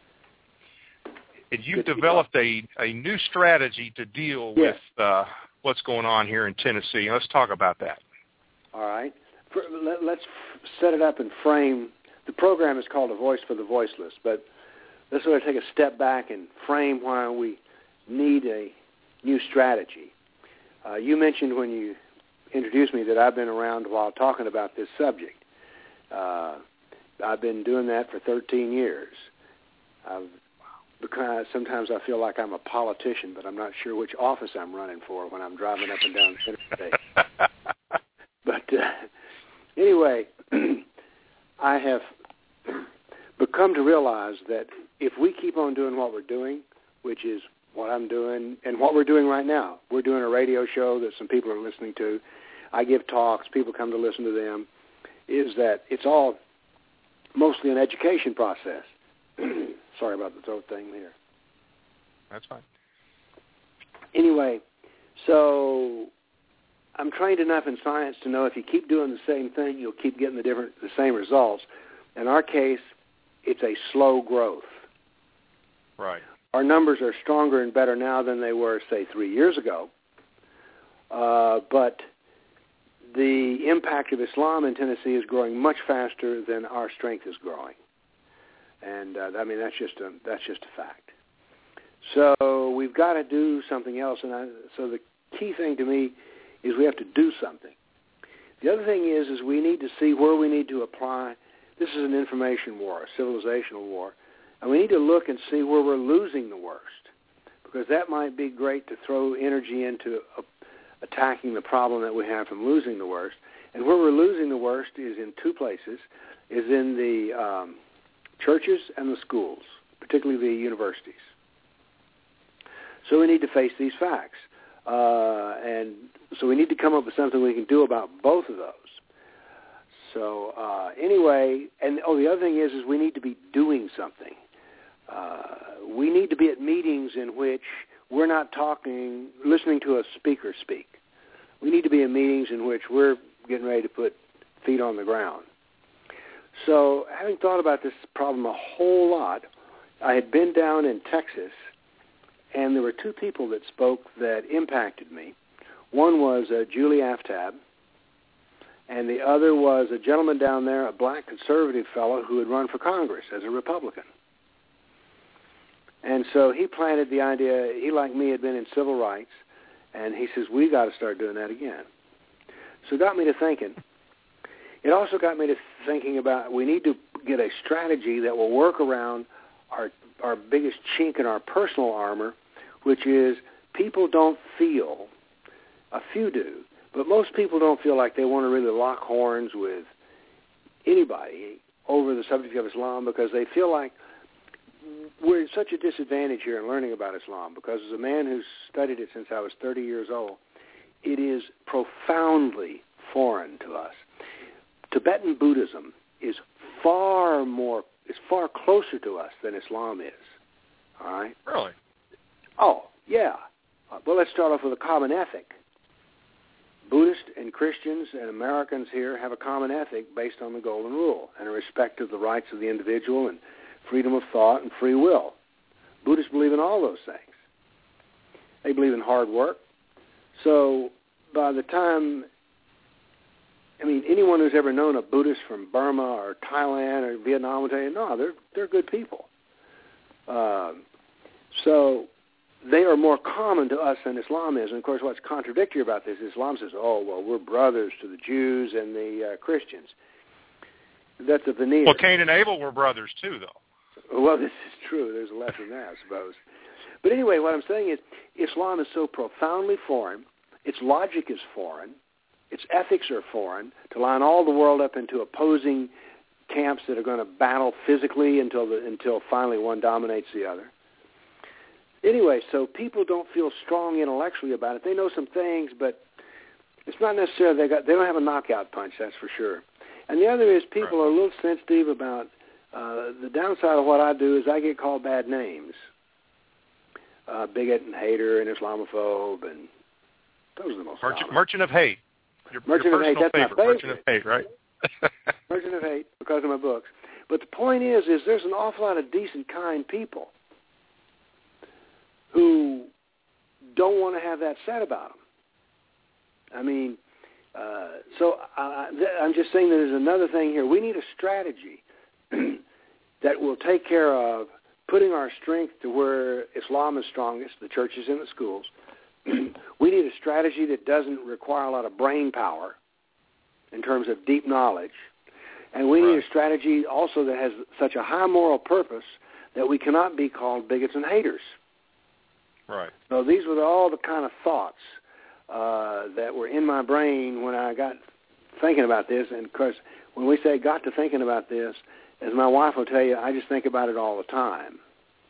And you've developed a, a new strategy to deal yes. with uh, what's going on here in Tennessee. Let's talk about that. All right. For, let, let's set it up and frame. The program is called A Voice for the Voiceless, but let's sort of take a step back and frame why we need a new strategy. Uh, you mentioned when you introduced me that I've been around while talking about this subject. Uh, I've been doing that for thirteen years. I've Because sometimes I feel like I'm a politician, but I'm not sure which office I'm running for when I'm driving up and down the interstate. But uh, anyway, I have become to realize that if we keep on doing what we're doing, which is what I'm doing and what we're doing right now, we're doing a radio show that some people are listening to. I give talks. People come to listen to them. Is that it's all mostly an education process. Sorry about the throat thing here. That's fine. Anyway, so I'm trained enough in science to know if you keep doing the same thing, you'll keep getting the different, the same results. In our case, it's a slow growth. Right. Our numbers are stronger and better now than they were, say, three years ago. Uh, but the impact of Islam in Tennessee is growing much faster than our strength is growing. And uh, I mean that's just a that's just a fact. So we've got to do something else. And I, so the key thing to me is we have to do something. The other thing is is we need to see where we need to apply. This is an information war, a civilizational war, and we need to look and see where we're losing the worst, because that might be great to throw energy into uh, attacking the problem that we have from losing the worst. And where we're losing the worst is in two places: is in the um, churches and the schools, particularly the universities. So we need to face these facts. Uh, and so we need to come up with something we can do about both of those. So uh, anyway, and oh, the other thing is, is we need to be doing something. Uh, we need to be at meetings in which we're not talking, listening to a speaker speak. We need to be in meetings in which we're getting ready to put feet on the ground. So having thought about this problem a whole lot, I had been down in Texas, and there were two people that spoke that impacted me. One was uh, Julie Aftab, and the other was a gentleman down there, a black conservative fellow who had run for Congress as a Republican. And so he planted the idea, he, like me, had been in civil rights, and he says, we got to start doing that again. So it got me to thinking. It also got me to thinking about we need to get a strategy that will work around our our biggest chink in our personal armor, which is people don't feel, a few do, but most people don't feel like they want to really lock horns with anybody over the subject of Islam, because they feel like we're at such a disadvantage here in learning about Islam, because as a man who's studied it since I was thirty years old, it is profoundly foreign to us. Tibetan Buddhism is far more, is far closer to us than Islam is. All right? Really? Oh, yeah. Uh, well, let's start off with a common ethic. Buddhists and Christians and Americans here have a common ethic based on the Golden Rule and a respect of the rights of the individual and freedom of thought and free will. Buddhists believe in all those things. They believe in hard work. So by the time, I mean, anyone who's ever known a Buddhist from Burma or Thailand or Vietnam will tell you, no, they're they're good people. Uh, so they are more common to us than Islam is. And, of course, what's contradictory about this, Islam says, oh, well, we're brothers to the Jews and the uh, Christians. That's a veneer. Well, Cain and Abel were brothers, too, though. Well, this is true. There's a lesson in that, I suppose. But anyway, what I'm saying is Islam is so profoundly foreign. Its logic is foreign. Its ethics are foreign. To line all the world up into opposing camps that are going to battle physically until the, until finally one dominates the other. Anyway, so people don't feel strong intellectually about it. They know some things, but it's not necessarily they got they don't have a knockout punch, that's for sure. And the other is people right. are a little sensitive about uh, the downside of what I do is I get called bad names, uh, bigot and hater and Islamophobe, and those are the most merchant, common. merchant of hate. Your, merchant your of hate. That's favorite, my favorite. Merchant of hate, right? Merchant of hate because of my books. But the point is, is there's an awful lot of decent, kind people who don't want to have that said about them. I mean, uh, so I, I'm just saying that there's another thing here. We need a strategy that will take care of putting our strength to where Islam is strongest, the churches and the schools. We need a strategy that doesn't require a lot of brain power in terms of deep knowledge. And we right. need a strategy also that has such a high moral purpose that we cannot be called bigots and haters. Right. So these were all the kind of thoughts uh, that were in my brain when I got thinking about this. And, of course, when we say got to thinking about this, as my wife will tell you, I just think about it all the time.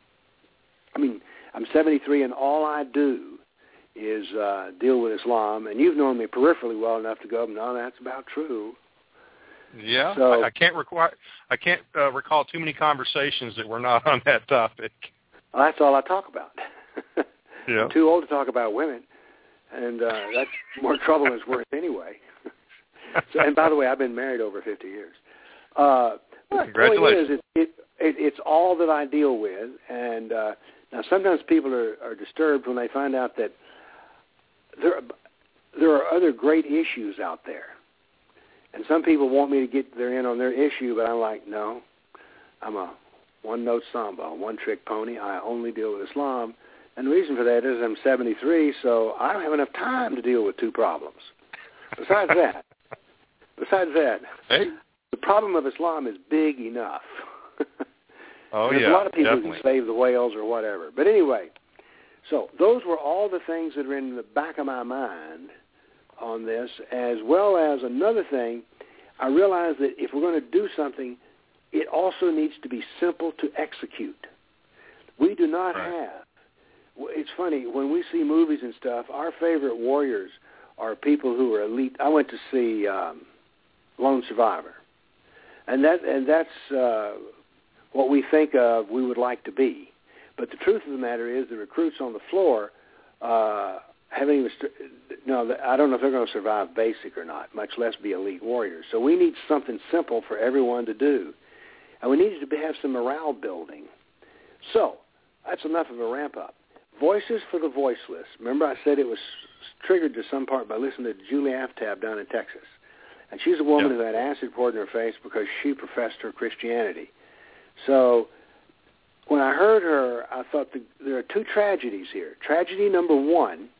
I mean, I'm seventy-three, and all I do is uh, deal with Islam. And you've known me peripherally well enough to go, no, that's about true. Yeah, so, I, I can't recall. I can't uh, recall too many conversations that were not on that topic. Well, that's all I talk about. Yeah. I'm too old to talk about women, and uh, that's more trouble than it's worth anyway. So, and by the way, I've been married over fifty years. Uh, well, congratulations. The point is, it, it, it, it's all that I deal with, and uh, now sometimes people are, are disturbed when they find out that there there are other great issues out there. And some people want me to get their in on their issue, but I'm like, no, I'm a one-note samba, a one-trick pony. I only deal with Islam. And the reason for that is I'm seventy-three, so I don't have enough time to deal with two problems. Besides that, besides that, hey? the problem of Islam is big enough. Oh, There's yeah, a lot of people definitely. who can save the whales or whatever. But anyway, so those were all the things that are in the back of my mind on this, as well as another thing, I realized that if we're going to do something, it also needs to be simple to execute. We do not right. have, it's funny, when we see movies and stuff, our favorite warriors are people who are elite. I went to see um, Lone Survivor, and that and that's uh, what we think of we would like to be. But the truth of the matter is the recruits on the floor uh, haven't even, st- no, I don't know if they're going to survive basic or not, much less be elite warriors. So we need something simple for everyone to do. And we need to have some morale building. So that's enough of a ramp up. Voices for the Voiceless. Remember I said it was triggered to some part by listening to Julie Aftab down in Texas. And she's a woman yep. who had acid poured in her face because she professed her Christianity. So when I heard her, I thought the, there are two tragedies here. Tragedy number one,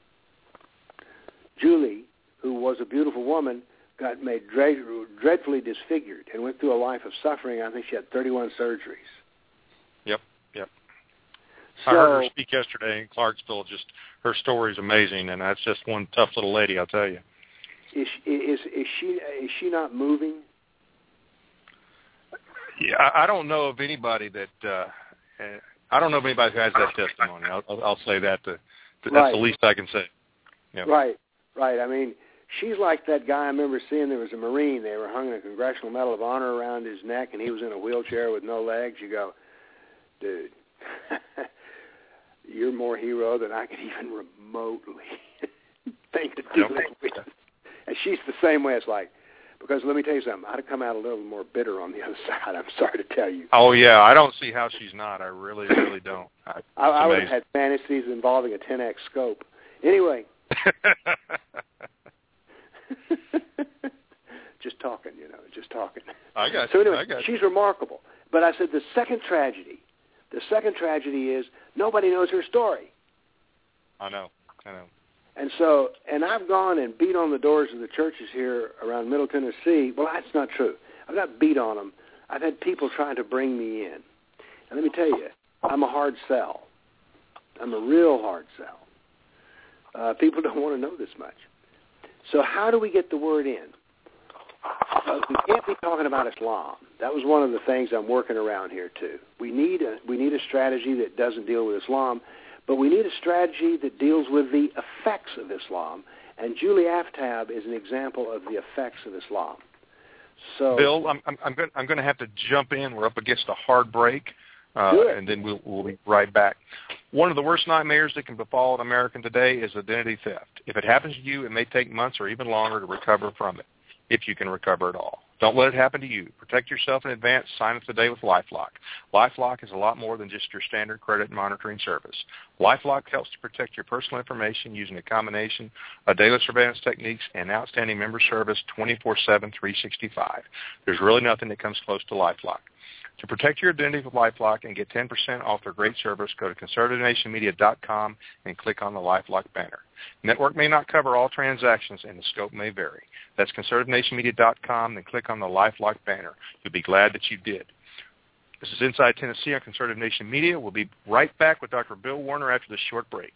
Julie, who was a beautiful woman, got made dread, dreadfully disfigured and went through a life of suffering. I think she had thirty-one surgeries. Yep, yep. So, I heard her speak yesterday in Clarksville. Just her story is amazing, and that's just one tough little lady, I'll tell you. Is is is she is she not moving? Yeah, I, I don't know of anybody that. Uh, I don't know of anybody who has that testimony. I'll, I'll, I'll say that. To, to, that's right. the least I can say. Yep. Right, right. I mean, she's like that guy I remember seeing. There was a Marine. They were hung a Congressional Medal of Honor around his neck, and he was in a wheelchair with no legs. You go, dude, you're more hero than I could even remotely think to do yep. with. she's the same way. It's like, because let me tell you something, I'd have come out a little more bitter on the other side. I'm sorry to tell you. Oh, yeah, I don't see how she's not. I really, really don't. I, I, I would have had fantasies involving a ten X scope. Anyway. Just talking, you know, just talking. I got so you. anyway, I got she's you. remarkable. But I said the second tragedy, the second tragedy is nobody knows her story. I know, I know. And so, and I've gone and beat on the doors of the churches here around Middle Tennessee. Well, that's not true. I've not beat on them. I've had people trying to bring me in. And let me tell you, I'm a hard sell. I'm a real hard sell. Uh, people don't want to know this much. So how do we get the word in? Uh, we can't be talking about Islam. That was one of the things I'm working around here too. We need a we need a strategy that doesn't deal with Islam, but we need a strategy that deals with the effects of Islam. And Julie Aftab is an example of the effects of Islam. So, Bill, I'm I'm, I'm going I'm going to have to jump in. We're up against a hard break, uh, and then we'll we'll be right back. One of the worst nightmares that can befall an American today is identity theft. If it happens to you, it may take months or even longer to recover from it, if you can recover at all. Don't let it happen to you. Protect yourself in advance. Sign up today with LifeLock. LifeLock is a lot more than just your standard credit monitoring service. LifeLock helps to protect your personal information using a combination of daily surveillance techniques and outstanding member service twenty-four seven, three sixty-five. There's really nothing that comes close to LifeLock. To protect your identity with LifeLock and get ten percent off their great service, go to conservative nation media dot com and click on the LifeLock banner. Network may not cover all transactions and the scope may vary. That's conservative nation media dot com, then click on the LifeLock banner. You'll be glad that you did. This is Inside Tennessee on Conservative Nation Media. We'll be right back with Doctor Bill Warner after this short break.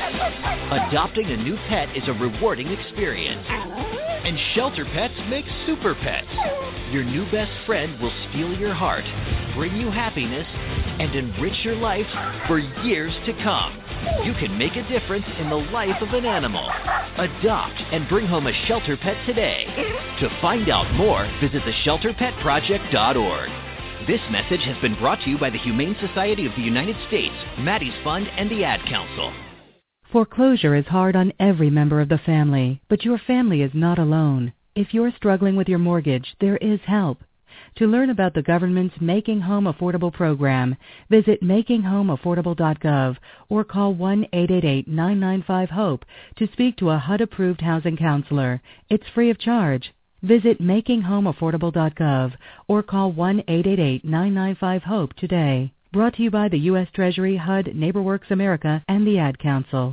Adopting a new pet is a rewarding experience. And Shelter Pets makes super pets. Your new best friend will steal your heart, bring you happiness, and enrich your life for years to come. You can make a difference in the life of an animal. Adopt and bring home a Shelter Pet today. To find out more, visit the shelter pet project dot org. This message has been brought to you by the Humane Society of the United States, Maddie's Fund, and the Ad Council. Foreclosure is hard on every member of the family, but your family is not alone. If you're struggling with your mortgage, there is help. To learn about the government's Making Home Affordable program, visit making home affordable dot gov or call one eight eight eight, nine nine five, HOPE to speak to a H U D-approved housing counselor. It's free of charge. Visit making home affordable dot gov or call one eight eight eight, nine nine five, HOPE today. Brought to you by the U S Treasury, H U D, NeighborWorks America, and the Ad Council.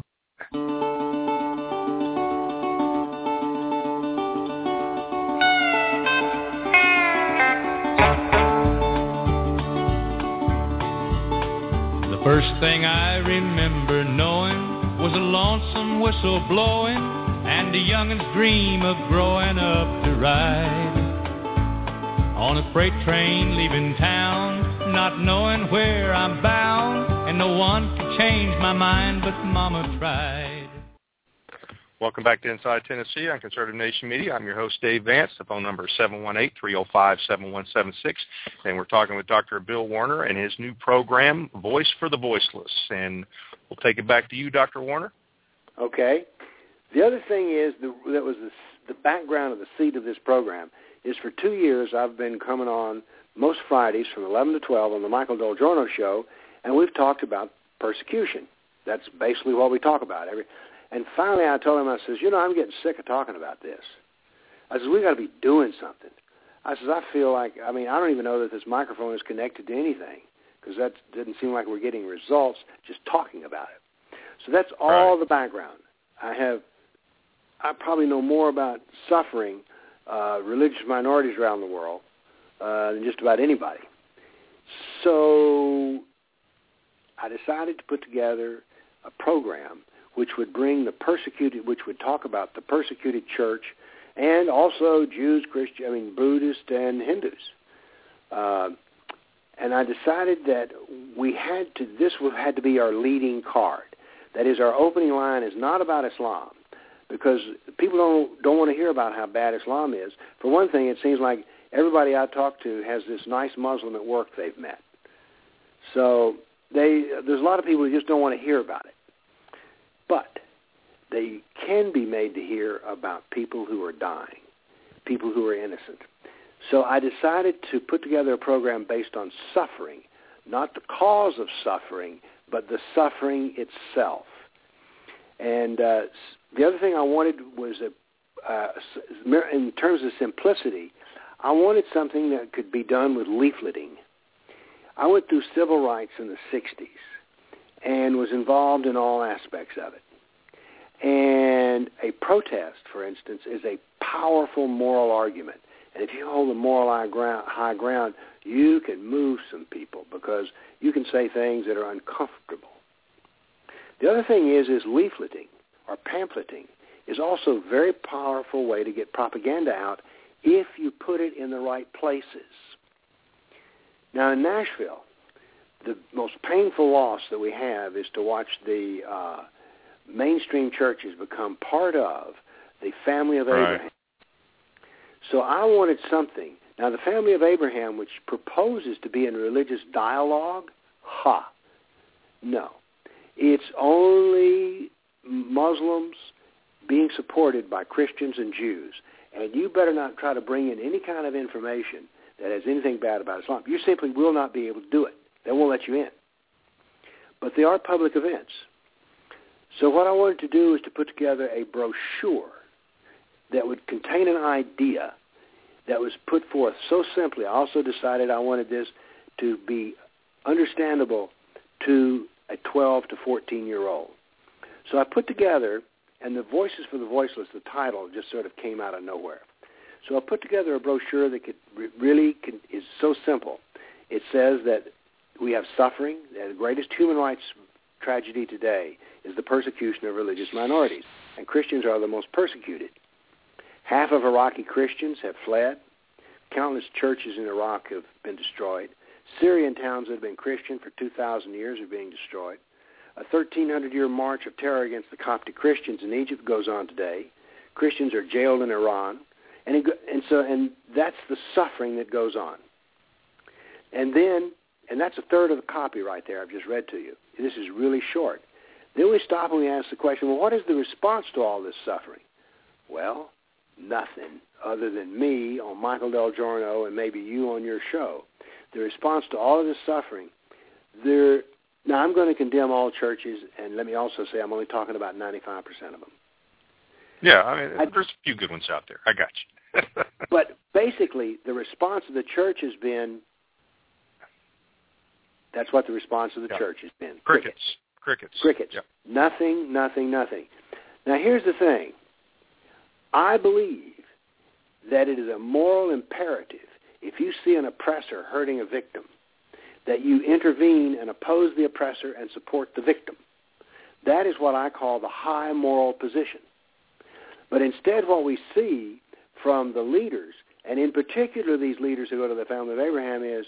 The first thing I remember knowing was a lonesome whistle blowing and a youngin's dream of growing up to ride on a freight train leaving town, not knowing where I'm bound, and no one could change my mind, but Mama tried. Welcome back to Inside Tennessee on Conservative Nation Media. I'm your host, Dave Vance. The phone number is seven one eight, three oh five, seven one seven six. And we're talking with Doctor Bill Warner and his new program, Voice for the Voiceless. And we'll take it back to you, Doctor Warner. Okay. The other thing is, the, that was the, the background of the seed of this program, is for two years I've been coming on most Fridays from eleven to twelve on the Michael Del Giorno Show, and we've talked about persecution. That's basically what we talk about. Every And finally I told him, I says, you know, I'm getting sick of talking about this. I says, we got to be doing something. I says, I feel like, I mean, I don't even know that this microphone is connected to anything because that didn't seem like we're getting results just talking about it. So that's all right. The background. I have, I probably know more about suffering uh, religious minorities around the world uh, than just about anybody. So I decided to put together a program which would bring the persecuted, which would talk about the persecuted church and also Jews, Christian, I mean, Buddhists and Hindus. Uh, and I decided that we had to, this had to be our leading card. That is, our opening line is not about Islam, because people don't don't want to hear about how bad Islam is. For one thing, it seems like everybody I talk to has this nice Muslim at work they've met. So they there's a lot of people who just don't want to hear about it. But they can be made to hear about people who are dying, people who are innocent. So I decided to put together a program based on suffering, not the cause of suffering, but the suffering itself. And uh, the other thing I wanted was, a, uh, in terms of simplicity, I wanted something that could be done with leafleting. I went through civil rights in the sixties and was involved in all aspects of it. And a protest, for instance, is a powerful moral argument. And if you hold the moral high ground, high ground, you can move some people because you can say things that are uncomfortable. The other thing is, is leafleting or pamphleting is also a very powerful way to get propaganda out if you put it in the right places. Now, in Nashville, the most painful loss that we have is to watch the uh, mainstream churches become part of the family of Abraham. Right. So I wanted something. Now, the family of Abraham, which proposes to be in religious dialogue, ha, no. It's only Muslims being supported by Christians and Jews. And you better not try to bring in any kind of information that has anything bad about Islam. You simply will not be able to do it. They won't let you in. But they are public events. So what I wanted to do is to put together a brochure that would contain an idea that was put forth so simply. I also decided I wanted this to be understandable to a twelve to fourteen-year-old. So I put together, and the Voices for the Voiceless, the title just sort of came out of nowhere. So I put together a brochure that could really can, is so simple. It says that we have suffering, that the greatest human rights tragedy today is the persecution of religious minorities, and Christians are the most persecuted. Half of Iraqi Christians have fled. Countless churches in Iraq have been destroyed. Syrian towns that have been Christian for two thousand years are being destroyed. A thirteen hundred year march of terror against the Coptic Christians in Egypt goes on today. Christians are jailed in Iran. And, it, and so, and that's the suffering that goes on. And then, and that's a third of the copy right there I've just read to you. This is really short. Then we stop and we ask the question, well, what is the response to all this suffering? Well, nothing other than me on Michael Del Giorno and maybe you on your show. The response to all of this suffering, there. Now, I'm going to condemn all churches, and let me also say I'm only talking about ninety-five percent of them. Yeah, I mean, I, there's a few good ones out there. I got you. But basically, the response of the church has been, that's what the response of the yeah. church has been. Crickets. Crickets. Crickets. Yep. Nothing, nothing, nothing. Now, here's the thing. I believe that it is a moral imperative, if you see an oppressor hurting a victim, that you intervene and oppose the oppressor and support the victim. That is what I call the high moral position. But instead what we see from the leaders, and in particular these leaders who go to the family of Abraham, is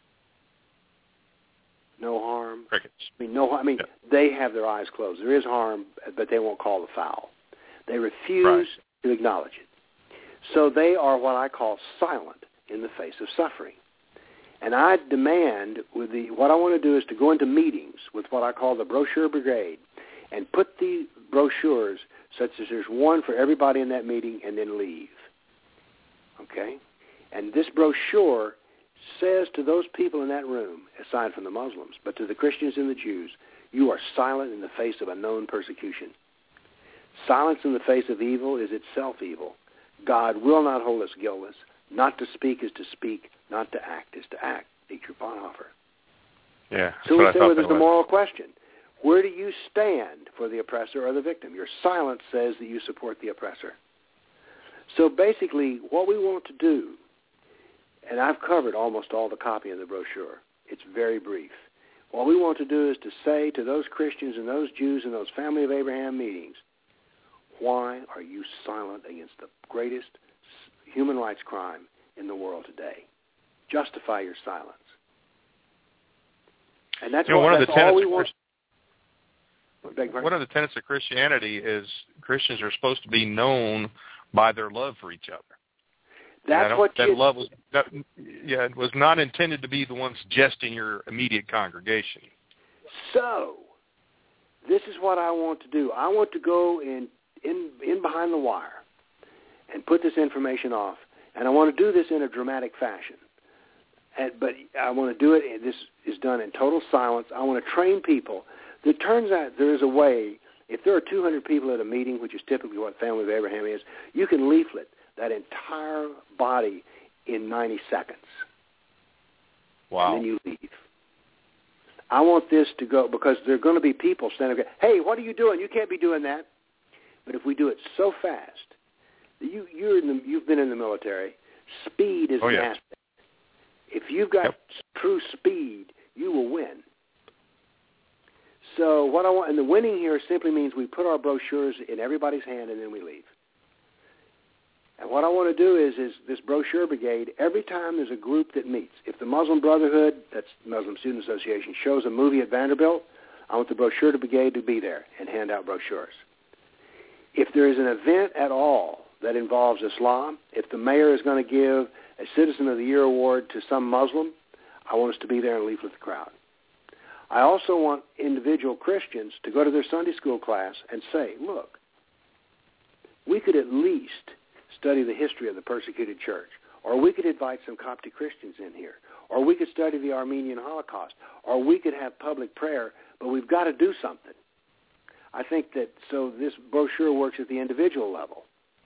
no harm. Crickets. I mean, no. I mean, yeah. They have their eyes closed. There is harm, but they won't call the foul. They refuse right. to acknowledge it. So they are what I call silent in the face of suffering. And I demand, with the what I want to do is to go into meetings with what I call the brochure brigade and put the brochures such as there's one for everybody in that meeting and then leave. Okay? And this brochure says to those people in that room, aside from the Muslims, but to the Christians and the Jews, you are silent in the face of a known persecution. Silence in the face of evil is itself evil. God will not hold us guiltless. Not to speak is to speak. Not to act is to act. Dietrich Bonhoeffer. Yeah. So we say, well, there's a moral question. Where do you stand for the oppressor or the victim? Your silence says that you support the oppressor. So basically, what we want to do, and I've covered almost all the copy of the brochure. It's very brief. What we want to do is to say to those Christians and those Jews in those Family of Abraham meetings, why are you silent against the greatest human rights crime in the world today? Justify your silence. And that's, you know, what, one that's of the all we of want. One of the tenets of Christianity is Christians are supposed to be known by their love for each other. That's what that you, love was. That, yeah, it was not intended to be the ones just in your immediate congregation. So, this is what I want to do. I want to go in, in, in behind the wire and put this information off, and I want to do this in a dramatic fashion. And, but I want to do it, and this is done in total silence. I want to train people. It turns out there is a way, if there are two hundred people at a meeting, which is typically what Family of Abraham is, you can leaflet that entire body in ninety seconds. Wow. And then you leave. I want this to go, because there are going to be people standing there, hey, what are you doing? You can't be doing that. But if we do it so fast, you, you're in the, you've been in the military, speed is oh, an yeah. aspect. If you've got yep. true speed, you will win. So what I want, and the winning here simply means we put our brochures in everybody's hand and then we leave. And what I want to do is, is this brochure brigade, every time there's a group that meets, if the Muslim Brotherhood, that's Muslim Student Association, shows a movie at Vanderbilt, I want the brochure brigade to be there and hand out brochures. If there is an event at all that involves Islam, if the mayor is going to give a Citizen of the Year award to some Muslim, I want us to be there and leaflet the crowd. I also want individual Christians to go to their Sunday school class and say, look, we could at least study the history of the persecuted church, or we could invite some Coptic Christians in here, or we could study the Armenian Holocaust, or we could have public prayer, but we've got to do something. I think that, so this brochure works at the individual level.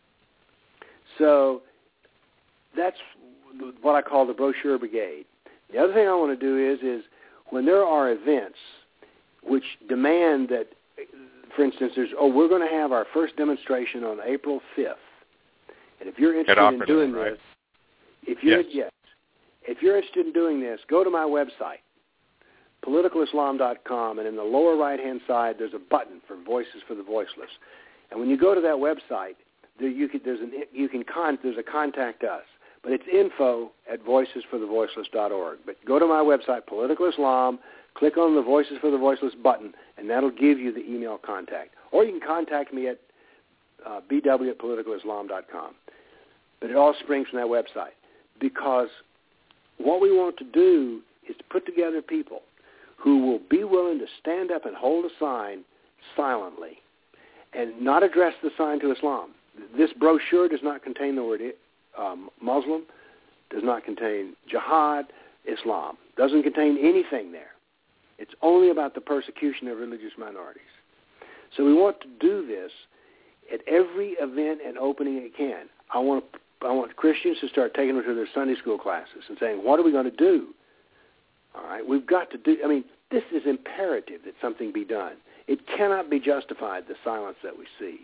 So that's what I call the brochure brigade. The other thing I want to do is, is when there are events which demand that, for instance, there's, oh, we're going to have our first demonstration on April fifth. And if you're interested in doing right? this, if you're, yes. yes, if you're interested in doing this, go to my website, political islam dot com, and in the lower right-hand side, there's a button for Voices for the Voiceless. And when you go to that website, there you can, there's an, you can con, there's a contact us. But it's info at voices for the voiceless dot org. But go to my website, Political Islam, click on the Voices for the Voiceless button, and that'll give you the email contact. Or you can contact me at uh, b w at political islam dot com. But it all springs from that website. Because what we want to do is to put together people who will be willing to stand up and hold a sign silently and not address the sign to Islam. This brochure does not contain the word Um, Muslim, does not contain jihad, Islam. Doesn't contain anything there. It's only about the persecution of religious minorities. So we want to do this at every event and opening it can. I want I want Christians to start taking them to their Sunday school classes and saying, what are we going to do? All right, we've got to do, I mean, this is imperative that something be done. It cannot be justified, the silence that we see.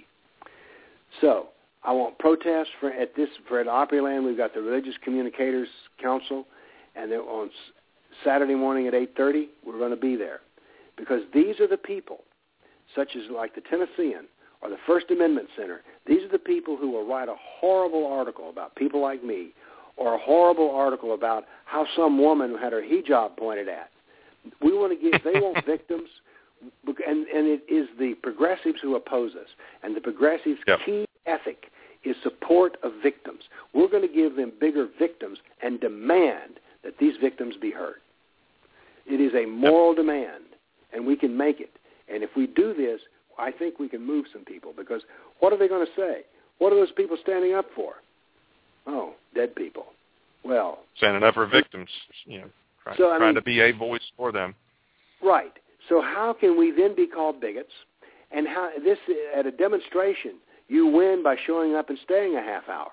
So, I want protests for at this for at Opryland. We've got the Religious Communicators Council, and they're on Saturday morning at eight thirty. We're going to be there because these are the people, such as like the Tennessean or the First Amendment Center. These are the people who will write a horrible article about people like me, or a horrible article about how some woman had her hijab pointed at. We want to give. They want victims, and and it is the progressives who oppose us, and the progressives' yep. key ethic is support of victims. We're going to give them bigger victims and demand that these victims be heard. It is a moral yep. demand, and we can make it. And if we do this, I think we can move some people, because what are they going to say? What are those people standing up for? Oh, dead people. Well, standing up for victims, you know, try, so, trying mean, to be a voice for them. Right. So how can we then be called bigots? And how this at a demonstration, you win by showing up and staying a half hour.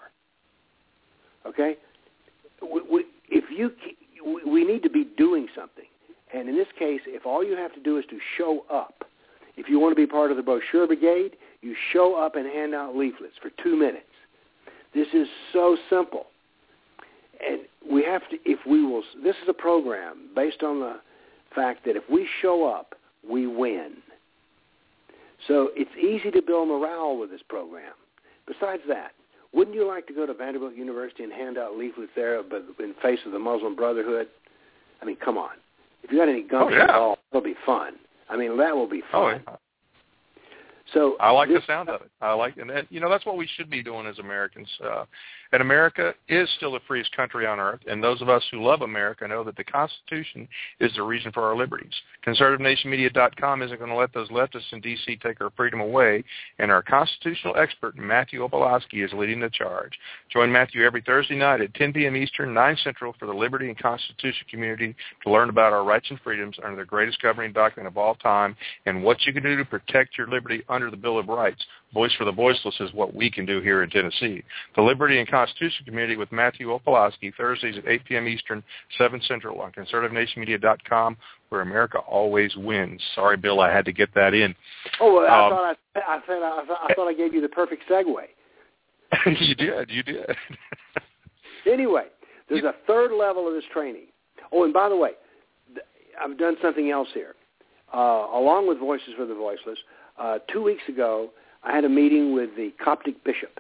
Okay? We, we, if you, we need to be doing something. And in this case, if all you have to do is to show up, if you want to be part of the brochure brigade, you show up and hand out leaflets for two minutes. This is so simple. And we have to, if we will, this is a program based on the fact that if we show up, we win. So it's easy to build morale with this program. Besides that, wouldn't you like to go to Vanderbilt University and hand out leaflets there but in face of the Muslim Brotherhood? I mean, come on. If you got any guns oh, yeah. at all, it'll be fun. I mean, that will be fun. Oh, yeah. So I like this, the sound of it. I like, and, and you know, that's what we should be doing as Americans. Uh, and America is still the freest country on earth. And those of us who love America know that the Constitution is the reason for our liberties. conservative nation media dot com isn't going to let those leftists in D C take our freedom away. And our constitutional expert, Matthew Opalowski, is leading the charge. Join Matthew every Thursday night at ten p.m. Eastern, nine Central, for the Liberty and Constitution community to learn about our rights and freedoms under the greatest governing document of all time and what you can do to protect your liberty under the Bill of Rights. Voice for the Voiceless is what we can do here in Tennessee. The Liberty and Constitution Community with Matthew Opalowski, Thursdays at eight p.m. Eastern, seven Central on conservative nation media dot com, where America always wins. Sorry, Bill, I had to get that in. Oh, well, I um, thought I, I, said, I, thought, I thought I gave you the perfect segue. you did, you did. Anyway, there's a third level of this training. Oh, and by the way, I've done something else here. Uh, along with Voices for the Voiceless, uh, two weeks ago, I had a meeting with the Coptic bishop,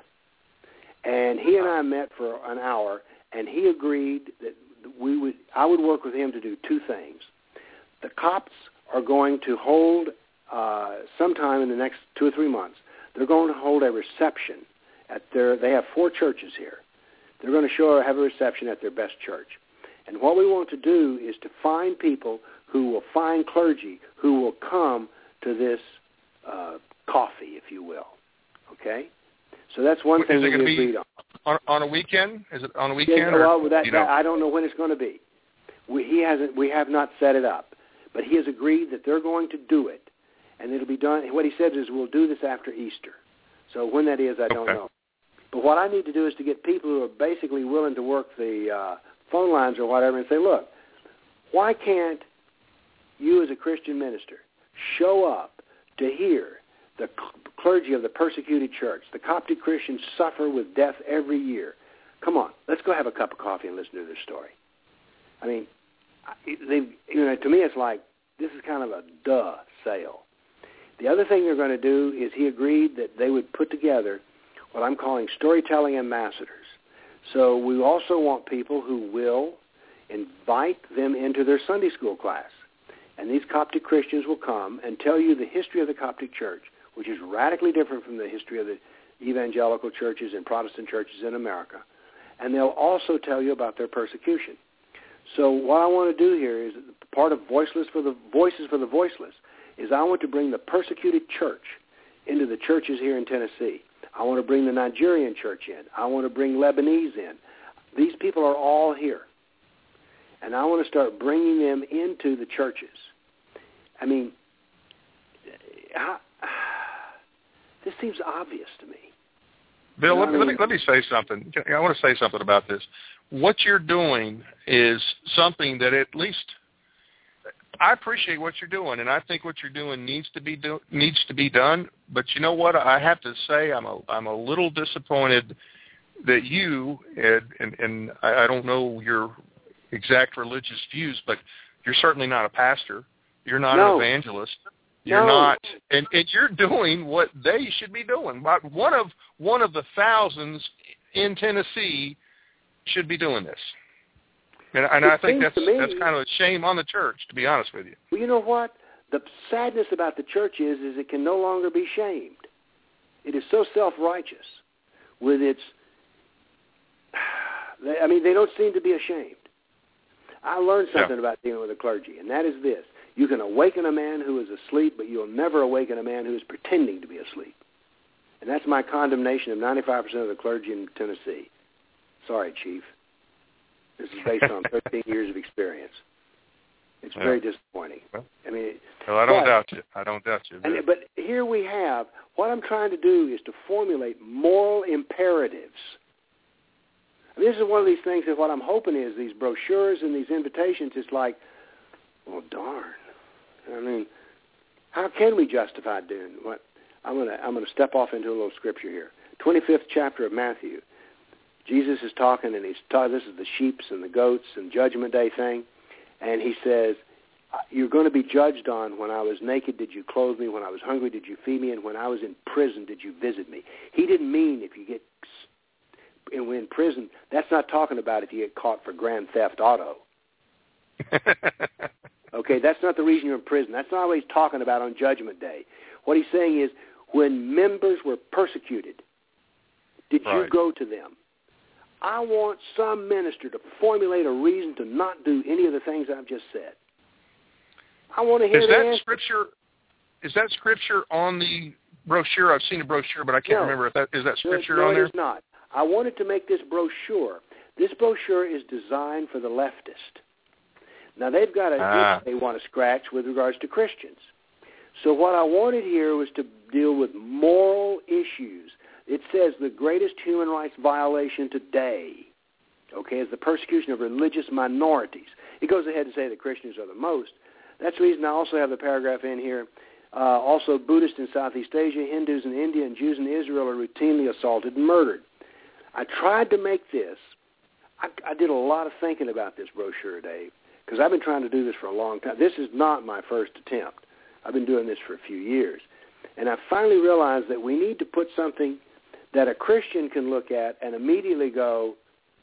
and he and I met for an hour, and he agreed that we would, I would work with him to do two things. The Copts are going to hold, uh, sometime in the next two or three months, they're going to hold a reception at their, they have four churches here. They're going to show have a reception at their best church. And what we want to do is to find people who will find clergy who will come to this uh, coffee, if you will. Okay? So that's one Is thing it we gonna agreed be on. on. On a weekend? Is it on a weekend? Yeah, or, well, that, you know? that, I don't know when it's going to be. We, he hasn't. We have not set it up. But he has agreed that they're going to do it, and it'll be done. What he said is we'll do this after Easter. So when that is, I don't okay. know. But what I need to do is to get people who are basically willing to work the uh, phone lines or whatever and say, look, why can't you as a Christian minister show up to hear the clergy of the persecuted church? The Coptic Christians suffer with death every year. Come on, let's go have a cup of coffee and listen to their story. I mean, they, you know, to me it's like this is kind of a duh sale. The other thing they're going to do is he agreed that they would put together what I'm calling storytelling ambassadors. So we also want people who will invite them into their Sunday school class. And these Coptic Christians will come and tell you the history of the Coptic Church, which is radically different from the history of the evangelical churches and Protestant churches in America. And they'll also tell you about their persecution. So what I want to do here is part of Voiceless for the Voices for the Voiceless is I want to bring the persecuted church into the churches here in Tennessee. I want to bring the Nigerian church in. I want to bring Lebanese in. These people are all here. And I want to start bringing them into the churches. I mean, how, this seems obvious to me. Bill, you know let, me, let, me, let me say something. I want to say something about this. What you're doing is something that at least I appreciate what you're doing, and I think what you're doing needs to be do, needs to be done. But you know what? I have to say I'm a I'm a little disappointed that you and and, and I, I don't know your exact religious views, but you're certainly not a pastor. You're not no. an evangelist. You're no. not, and, and you're doing what they should be doing. But one of one of the thousands in Tennessee should be doing this. And, and I think that's me, that's kind of a shame on the church, to be honest with you. Well, you know what? The sadness about the church is, is it can no longer be shamed. It is so self-righteous with its, I mean, they don't seem to be ashamed. I learned something yeah. about dealing with the clergy, and that is this. You can awaken a man who is asleep, but you'll never awaken a man who is pretending to be asleep. And that's my condemnation of ninety-five percent of the clergy in Tennessee. Sorry, Chief. This is based on thirteen years of experience. It's yeah. very disappointing. Well, I mean, well, I don't but, doubt you. I don't doubt you. And, but here we have, what I'm trying to do is to formulate moral imperatives. I mean, this is one of these things that what I'm hoping is these brochures and these invitations, it's like, well, darn. I mean, how can we justify doing what? I'm going to I'm going to step off into a little scripture here. twenty-fifth chapter of Matthew. Jesus is talking, and he's talking, this is the sheeps and the goats and Judgment Day thing. And he says, you're going to be judged on when I was naked, did you clothe me? When I was hungry, did you feed me? And when I was in prison, did you visit me? He didn't mean if you get in prison, that's not talking about if you get caught for grand theft auto. Okay, that's not the reason you're in prison. That's not what he's talking about on Judgment Day. What he's saying is, when members were persecuted? Did right. you go to them? I want some minister to formulate a reason to not do any of the things I've just said. I want to hear is the that answer. scripture. Is that scripture on the brochure? I've seen a brochure, but I can't no. remember if that is that scripture no, on there. No, it is not. I wanted to make this brochure. This brochure is designed for the leftist. Now, they've got a ah. itch they want to scratch with regards to Christians. So what I wanted here was to deal with moral issues. It says the greatest human rights violation today, okay, is the persecution of religious minorities. It goes ahead to say that Christians are the most. That's the reason I also have the paragraph in here. Uh, also, Buddhists in Southeast Asia, Hindus in India, and Jews in Israel are routinely assaulted and murdered. I tried to make this. I, I did a lot of thinking about this brochure, Dave, because I've been trying to do this for a long time. This is not my first attempt. I've been doing this for a few years. And I finally realized that we need to put something that a Christian can look at and immediately go,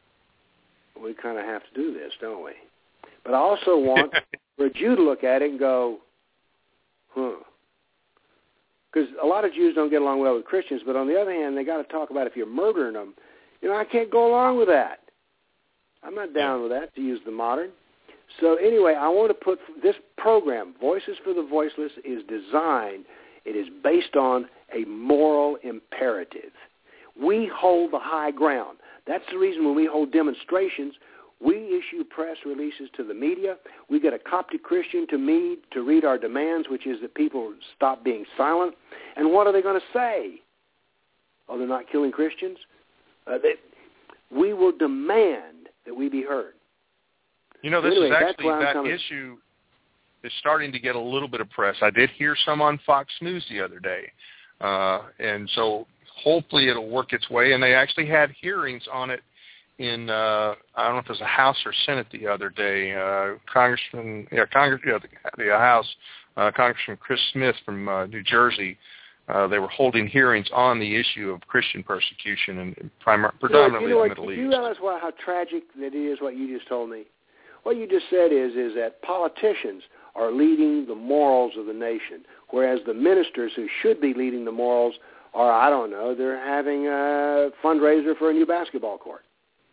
we kind of have to do this, don't we? But I also want for a Jew to look at it and go, huh. Because a lot of Jews don't get along well with Christians, but on the other hand, they got to talk about if you're murdering them. You know, I can't go along with that. I'm not down with that, to use the modern. So anyway, I want to put this program, Voices for the Voiceless, is designed, it is based on a moral imperative. We hold the high ground. That's the reason when we hold demonstrations, we issue press releases to the media. We get a Coptic Christian to meet, to read our demands, which is that people stop being silent. And what are they going to say? Oh, they're not killing Christians? Uh, they, we will demand that we be heard. You know, this anyway, is actually, that coming. issue is starting to get a little bit of press. I did hear some on Fox News the other day. Uh, and so hopefully it'll work its way. And they actually had hearings on it in, uh, I don't know if it was a House or Senate the other day. Uh, Congressman, yeah, Congress, yeah, the, the House, uh, Congressman Chris Smith from uh, New Jersey, uh, they were holding hearings on the issue of Christian persecution and primar- predominantly you know, in the the Middle East. Do you realize why, how tragic that is, what you just told me? What you just said is, is that politicians are leading the morals of the nation, whereas the ministers who should be leading the morals are, I don't know, they're having a fundraiser for a new basketball court.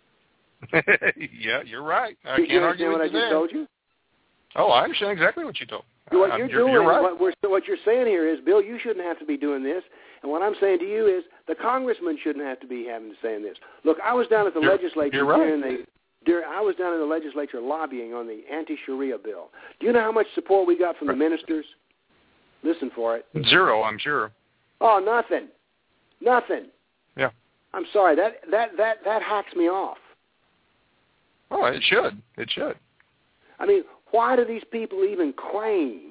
Yeah, you're right. I Did can't you argue understand what with I you just there. told you? Oh, I understand exactly what you told. What uh, you're, you're doing, you're right. what, we're, what you're saying here is, Bill, you shouldn't have to be doing this. And what I'm saying to you is, the congressman shouldn't have to be having to say this. Look, I was down at the you're, legislature you're right. during the. During, I was down in the legislature lobbying on the anti-Sharia bill. Do you know how much support we got from the ministers? Listen for it. Zero, I'm sure. Oh, nothing. Nothing. Yeah. I'm sorry. That that that that hacks me off. Oh, it should. It should. I mean, why do these people even claim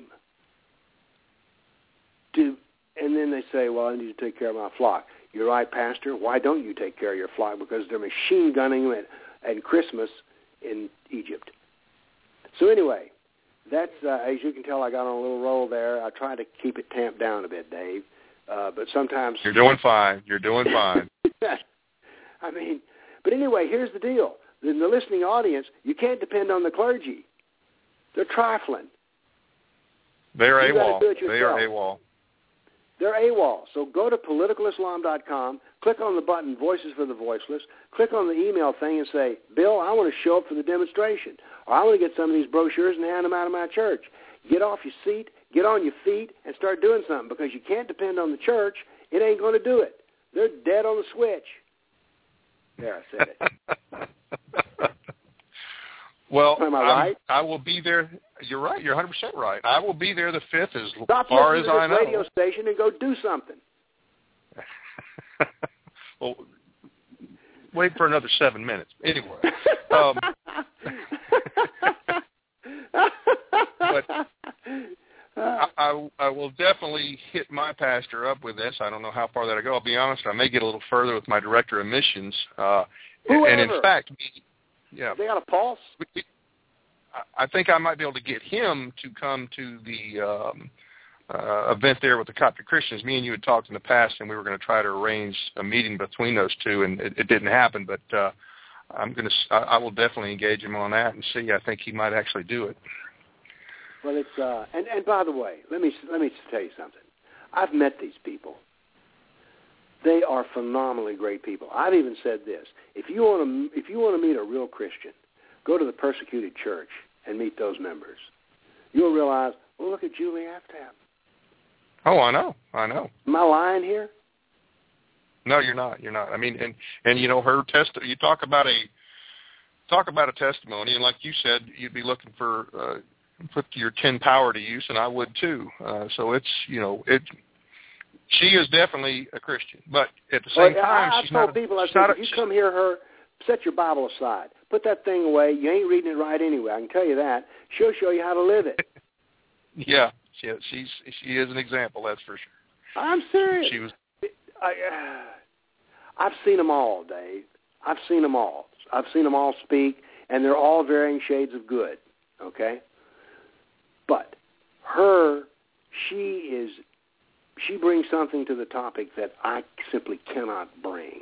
to? And then they say, "Well, I need to take care of my flock." You're right, Pastor. Why don't you take care of your flock? Because they're machine gunning them at, at Christmas in Egypt. So anyway, that's uh, as you can tell, I got on a little roll there. I try to keep it tamped down a bit, Dave. Uh, but sometimes you're doing fine. You're doing fine. I mean, but anyway, here's the deal. In the listening audience, you can't depend on the clergy. They're trifling. They're you AWOL. Do it they are AWOL. They're AWOL. So go to political islam dot com, click on the button Voices for the Voiceless, click on the email thing and say, Bill, I want to show up for the demonstration. Or I want to get some of these brochures and hand them out of my church. Get off your seat, get on your feet, and start doing something because you can't depend on the church. It ain't going to do it. They're dead on the switch. There, I said it. Well, am I I'm, right? I will be there. You're right. You're one hundred percent right. I will be there the fifth as Stop far as listening to I this know. radio station and go do something. Well, wait for another seven minutes. Anyway. Um, but I, I, I will definitely hit my pastor up with this. I don't know how far that'll go. I'll be honest. I may get a little further with my director of missions. Uh, and in fact, yeah, they got a pulse. I think I might be able to get him to come to the um, uh, event there with the Coptic Christians. Me and you had talked in the past, and we were going to try to arrange a meeting between those two, and it, it didn't happen. But uh, I'm going to, I, I will definitely engage him on that and see. I think he might actually do it. Well, it's uh, and and by the way, let me let me tell you something. I've met these people. They are phenomenally great people. I've even said this: if you want to, if you want to meet a real Christian, go to the persecuted church and meet those members. You'll realize, well, look at Julie Aftab. Oh, I know, I know. Am I lying here? No, you're not. You're not. I mean, and and you know, her test. You talk about a talk about a testimony, and like you said, you'd be looking for uh, put your ten power to use, and I would too. Uh, so it's you know it. She is definitely a Christian, but at the same well, time, I, she's I told not. people, I she's said, not if a, you come hear her, set your Bible aside, put that thing away. You ain't reading it right anyway. I can tell you that. She'll show you how to live it. Yeah, she, she's she is an example. That's for sure. I'm serious. She was. I, uh, I've seen them all, Dave. I've seen them all. I've seen them all speak, and they're all varying shades of good. Okay, but her, she is. She brings something to the topic that I simply cannot bring.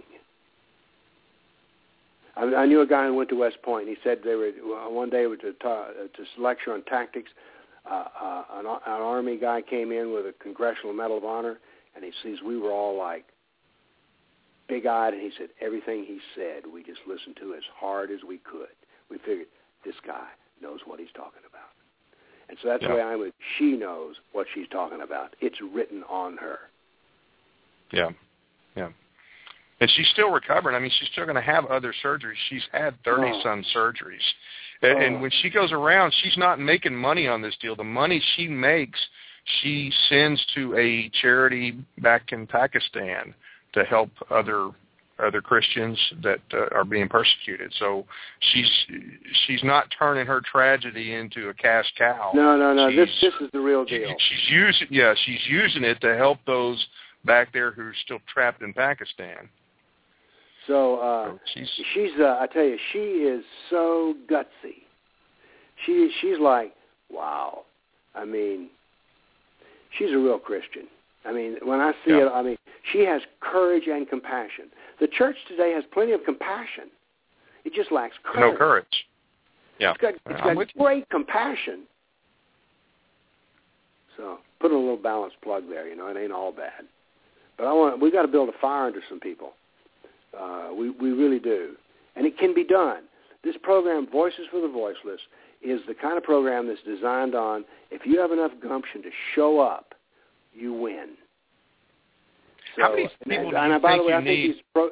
I, I knew a guy who went to West Point. And he said they were one day to ta- to lecture on tactics. Uh, uh, an, an Army guy came in with a Congressional Medal of Honor, and he sees we were all like big-eyed, and he said everything he said we just listened to as hard as we could. We figured this guy knows what he's talking about. And so that's yeah. the way I'm with. She knows what she's talking about. It's written on her. Yeah, yeah. And she's still recovering. I mean, she's still going to have other surgeries. She's had thirty-some oh. surgeries. And, oh. and when she goes around, she's not making money on this deal. The money she makes, she sends to a charity back in Pakistan to help other other Christians that uh, are being persecuted. So she's she's not turning her tragedy into a cash cow. No, no, no. She's, this this is the real deal. She's using yeah, she's using it to help those back there who are still trapped in Pakistan. So uh, so she's she's uh, I tell you, she is so gutsy. She she's like, wow. I mean, she's a real Christian. I mean, when I see yeah. it, I mean, she has courage and compassion. The church today has plenty of compassion. It just lacks courage. No courage. Yeah. It's got, it's got great compassion. So put a little balanced plug there. You know, it ain't all bad. But I want we got to build a fire under some people. Uh, we we really do, and it can be done. This program, Voices for the Voiceless, is the kind of program that's designed on if you have enough gumption to show up, you win. So, how many people and, do you and by think the way, you I need? think these pro-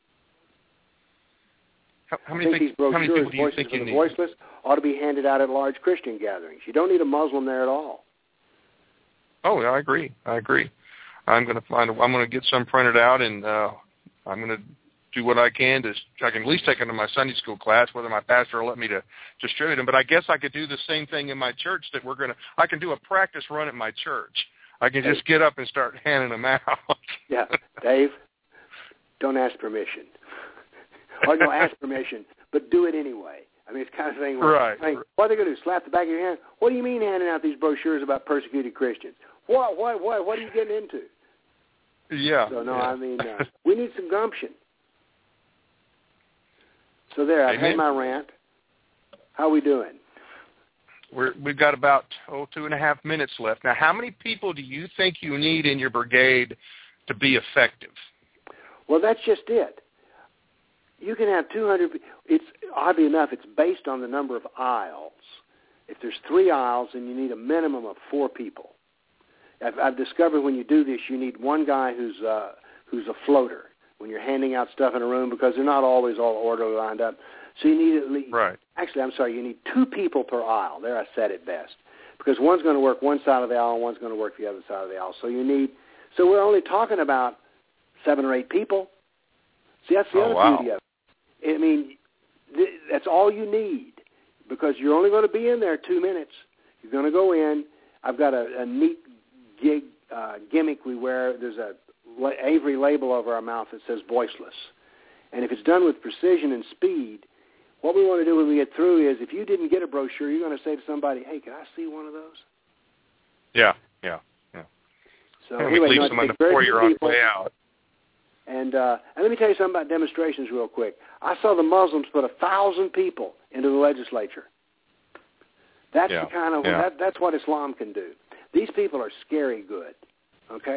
how, how many, I think think, these brochures, how many people do you Voices think for you the need? Voiceless, ought to be handed out at large Christian gatherings. You don't need a Muslim there at all. Oh, yeah, I agree. I agree. I'm going to find. A, I'm going to get some printed out, and uh, I'm going to do what I can to. I can at least take them to my Sunday school class, whether my pastor will let me to distribute them. But I guess I could do the same thing in my church. That we're going to. I can do a practice run at my church. I can just get up and start handing them out. Yeah, Dave, don't ask permission. Or no, ask permission, but do it anyway. I mean, it's kind of thing where, right. I mean, what are they going to do, slap the back of your hand? What do you mean handing out these brochures about persecuted Christians? What, what, what, what are you getting into? Yeah. So, no, yeah. I mean, uh, we need some gumption. So there, I've Amen. had my rant. How are we doing? We're, we've got about, oh, two and a half minutes left. Now, how many people do you think you need in your brigade to be effective? Well, that's just it. You can have two hundred. It's oddly enough, it's based on the number of aisles. If there's three aisles, then you need a minimum of four people. I've, I've discovered when you do this, you need one guy who's uh, who's a floater when you're handing out stuff in a room because they're not always all orderly lined up. So you need at least. Right. Actually, I'm sorry. You need two people per aisle. There, I said it best because one's going to work one side of the aisle and one's going to work the other side of the aisle. So you need. So we're only talking about seven or eight people. See, that's the oh, other wow. beauty of it. I mean, th- that's all you need because you're only going to be in there two minutes. You're going to go in. I've got a, a neat gig uh, gimmick we wear. There's a la- Avery label over our mouth that says voiceless. And if it's done with precision and speed, what we want to do when we get through is if you didn't get a brochure, you're going to say to somebody, hey, can I see one of those? Yeah, yeah, yeah. So and anyway, we leave no, someone take before very you're few on people. the way out. And, uh, and let me tell you something about demonstrations real quick. I saw the Muslims put a thousand people into the legislature. That's yeah. the kind of yeah. that, that's what Islam can do. These people are scary good. Okay,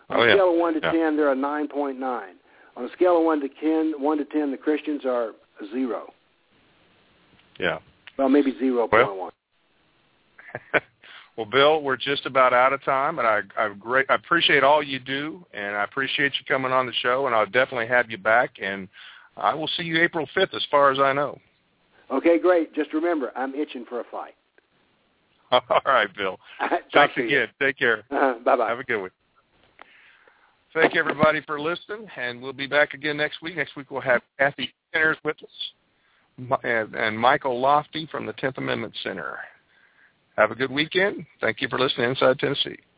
On oh, a yeah. scale of one to yeah. ten, they're a nine point nine. On a scale of one to ten, one to ten, the Christians are a zero. Yeah. Well, maybe zero point one. Well, well, Bill, we're just about out of time, and I, I, great, I appreciate all you do, and I appreciate you coming on the show, and I'll definitely have you back, and I will see you April fifth as far as I know. Okay, great. Just remember, I'm itching for a fight. All right, Bill. Thanks again. Take care. Uh-huh. Bye-bye. Have a good one. Thank you, everybody, for listening, and we'll be back again next week. Next week we'll have Kathy Sinners with us and, and Michael Lofty from the tenth Amendment Center. Have a good weekend. Thank you for listening to Inside Tennessee.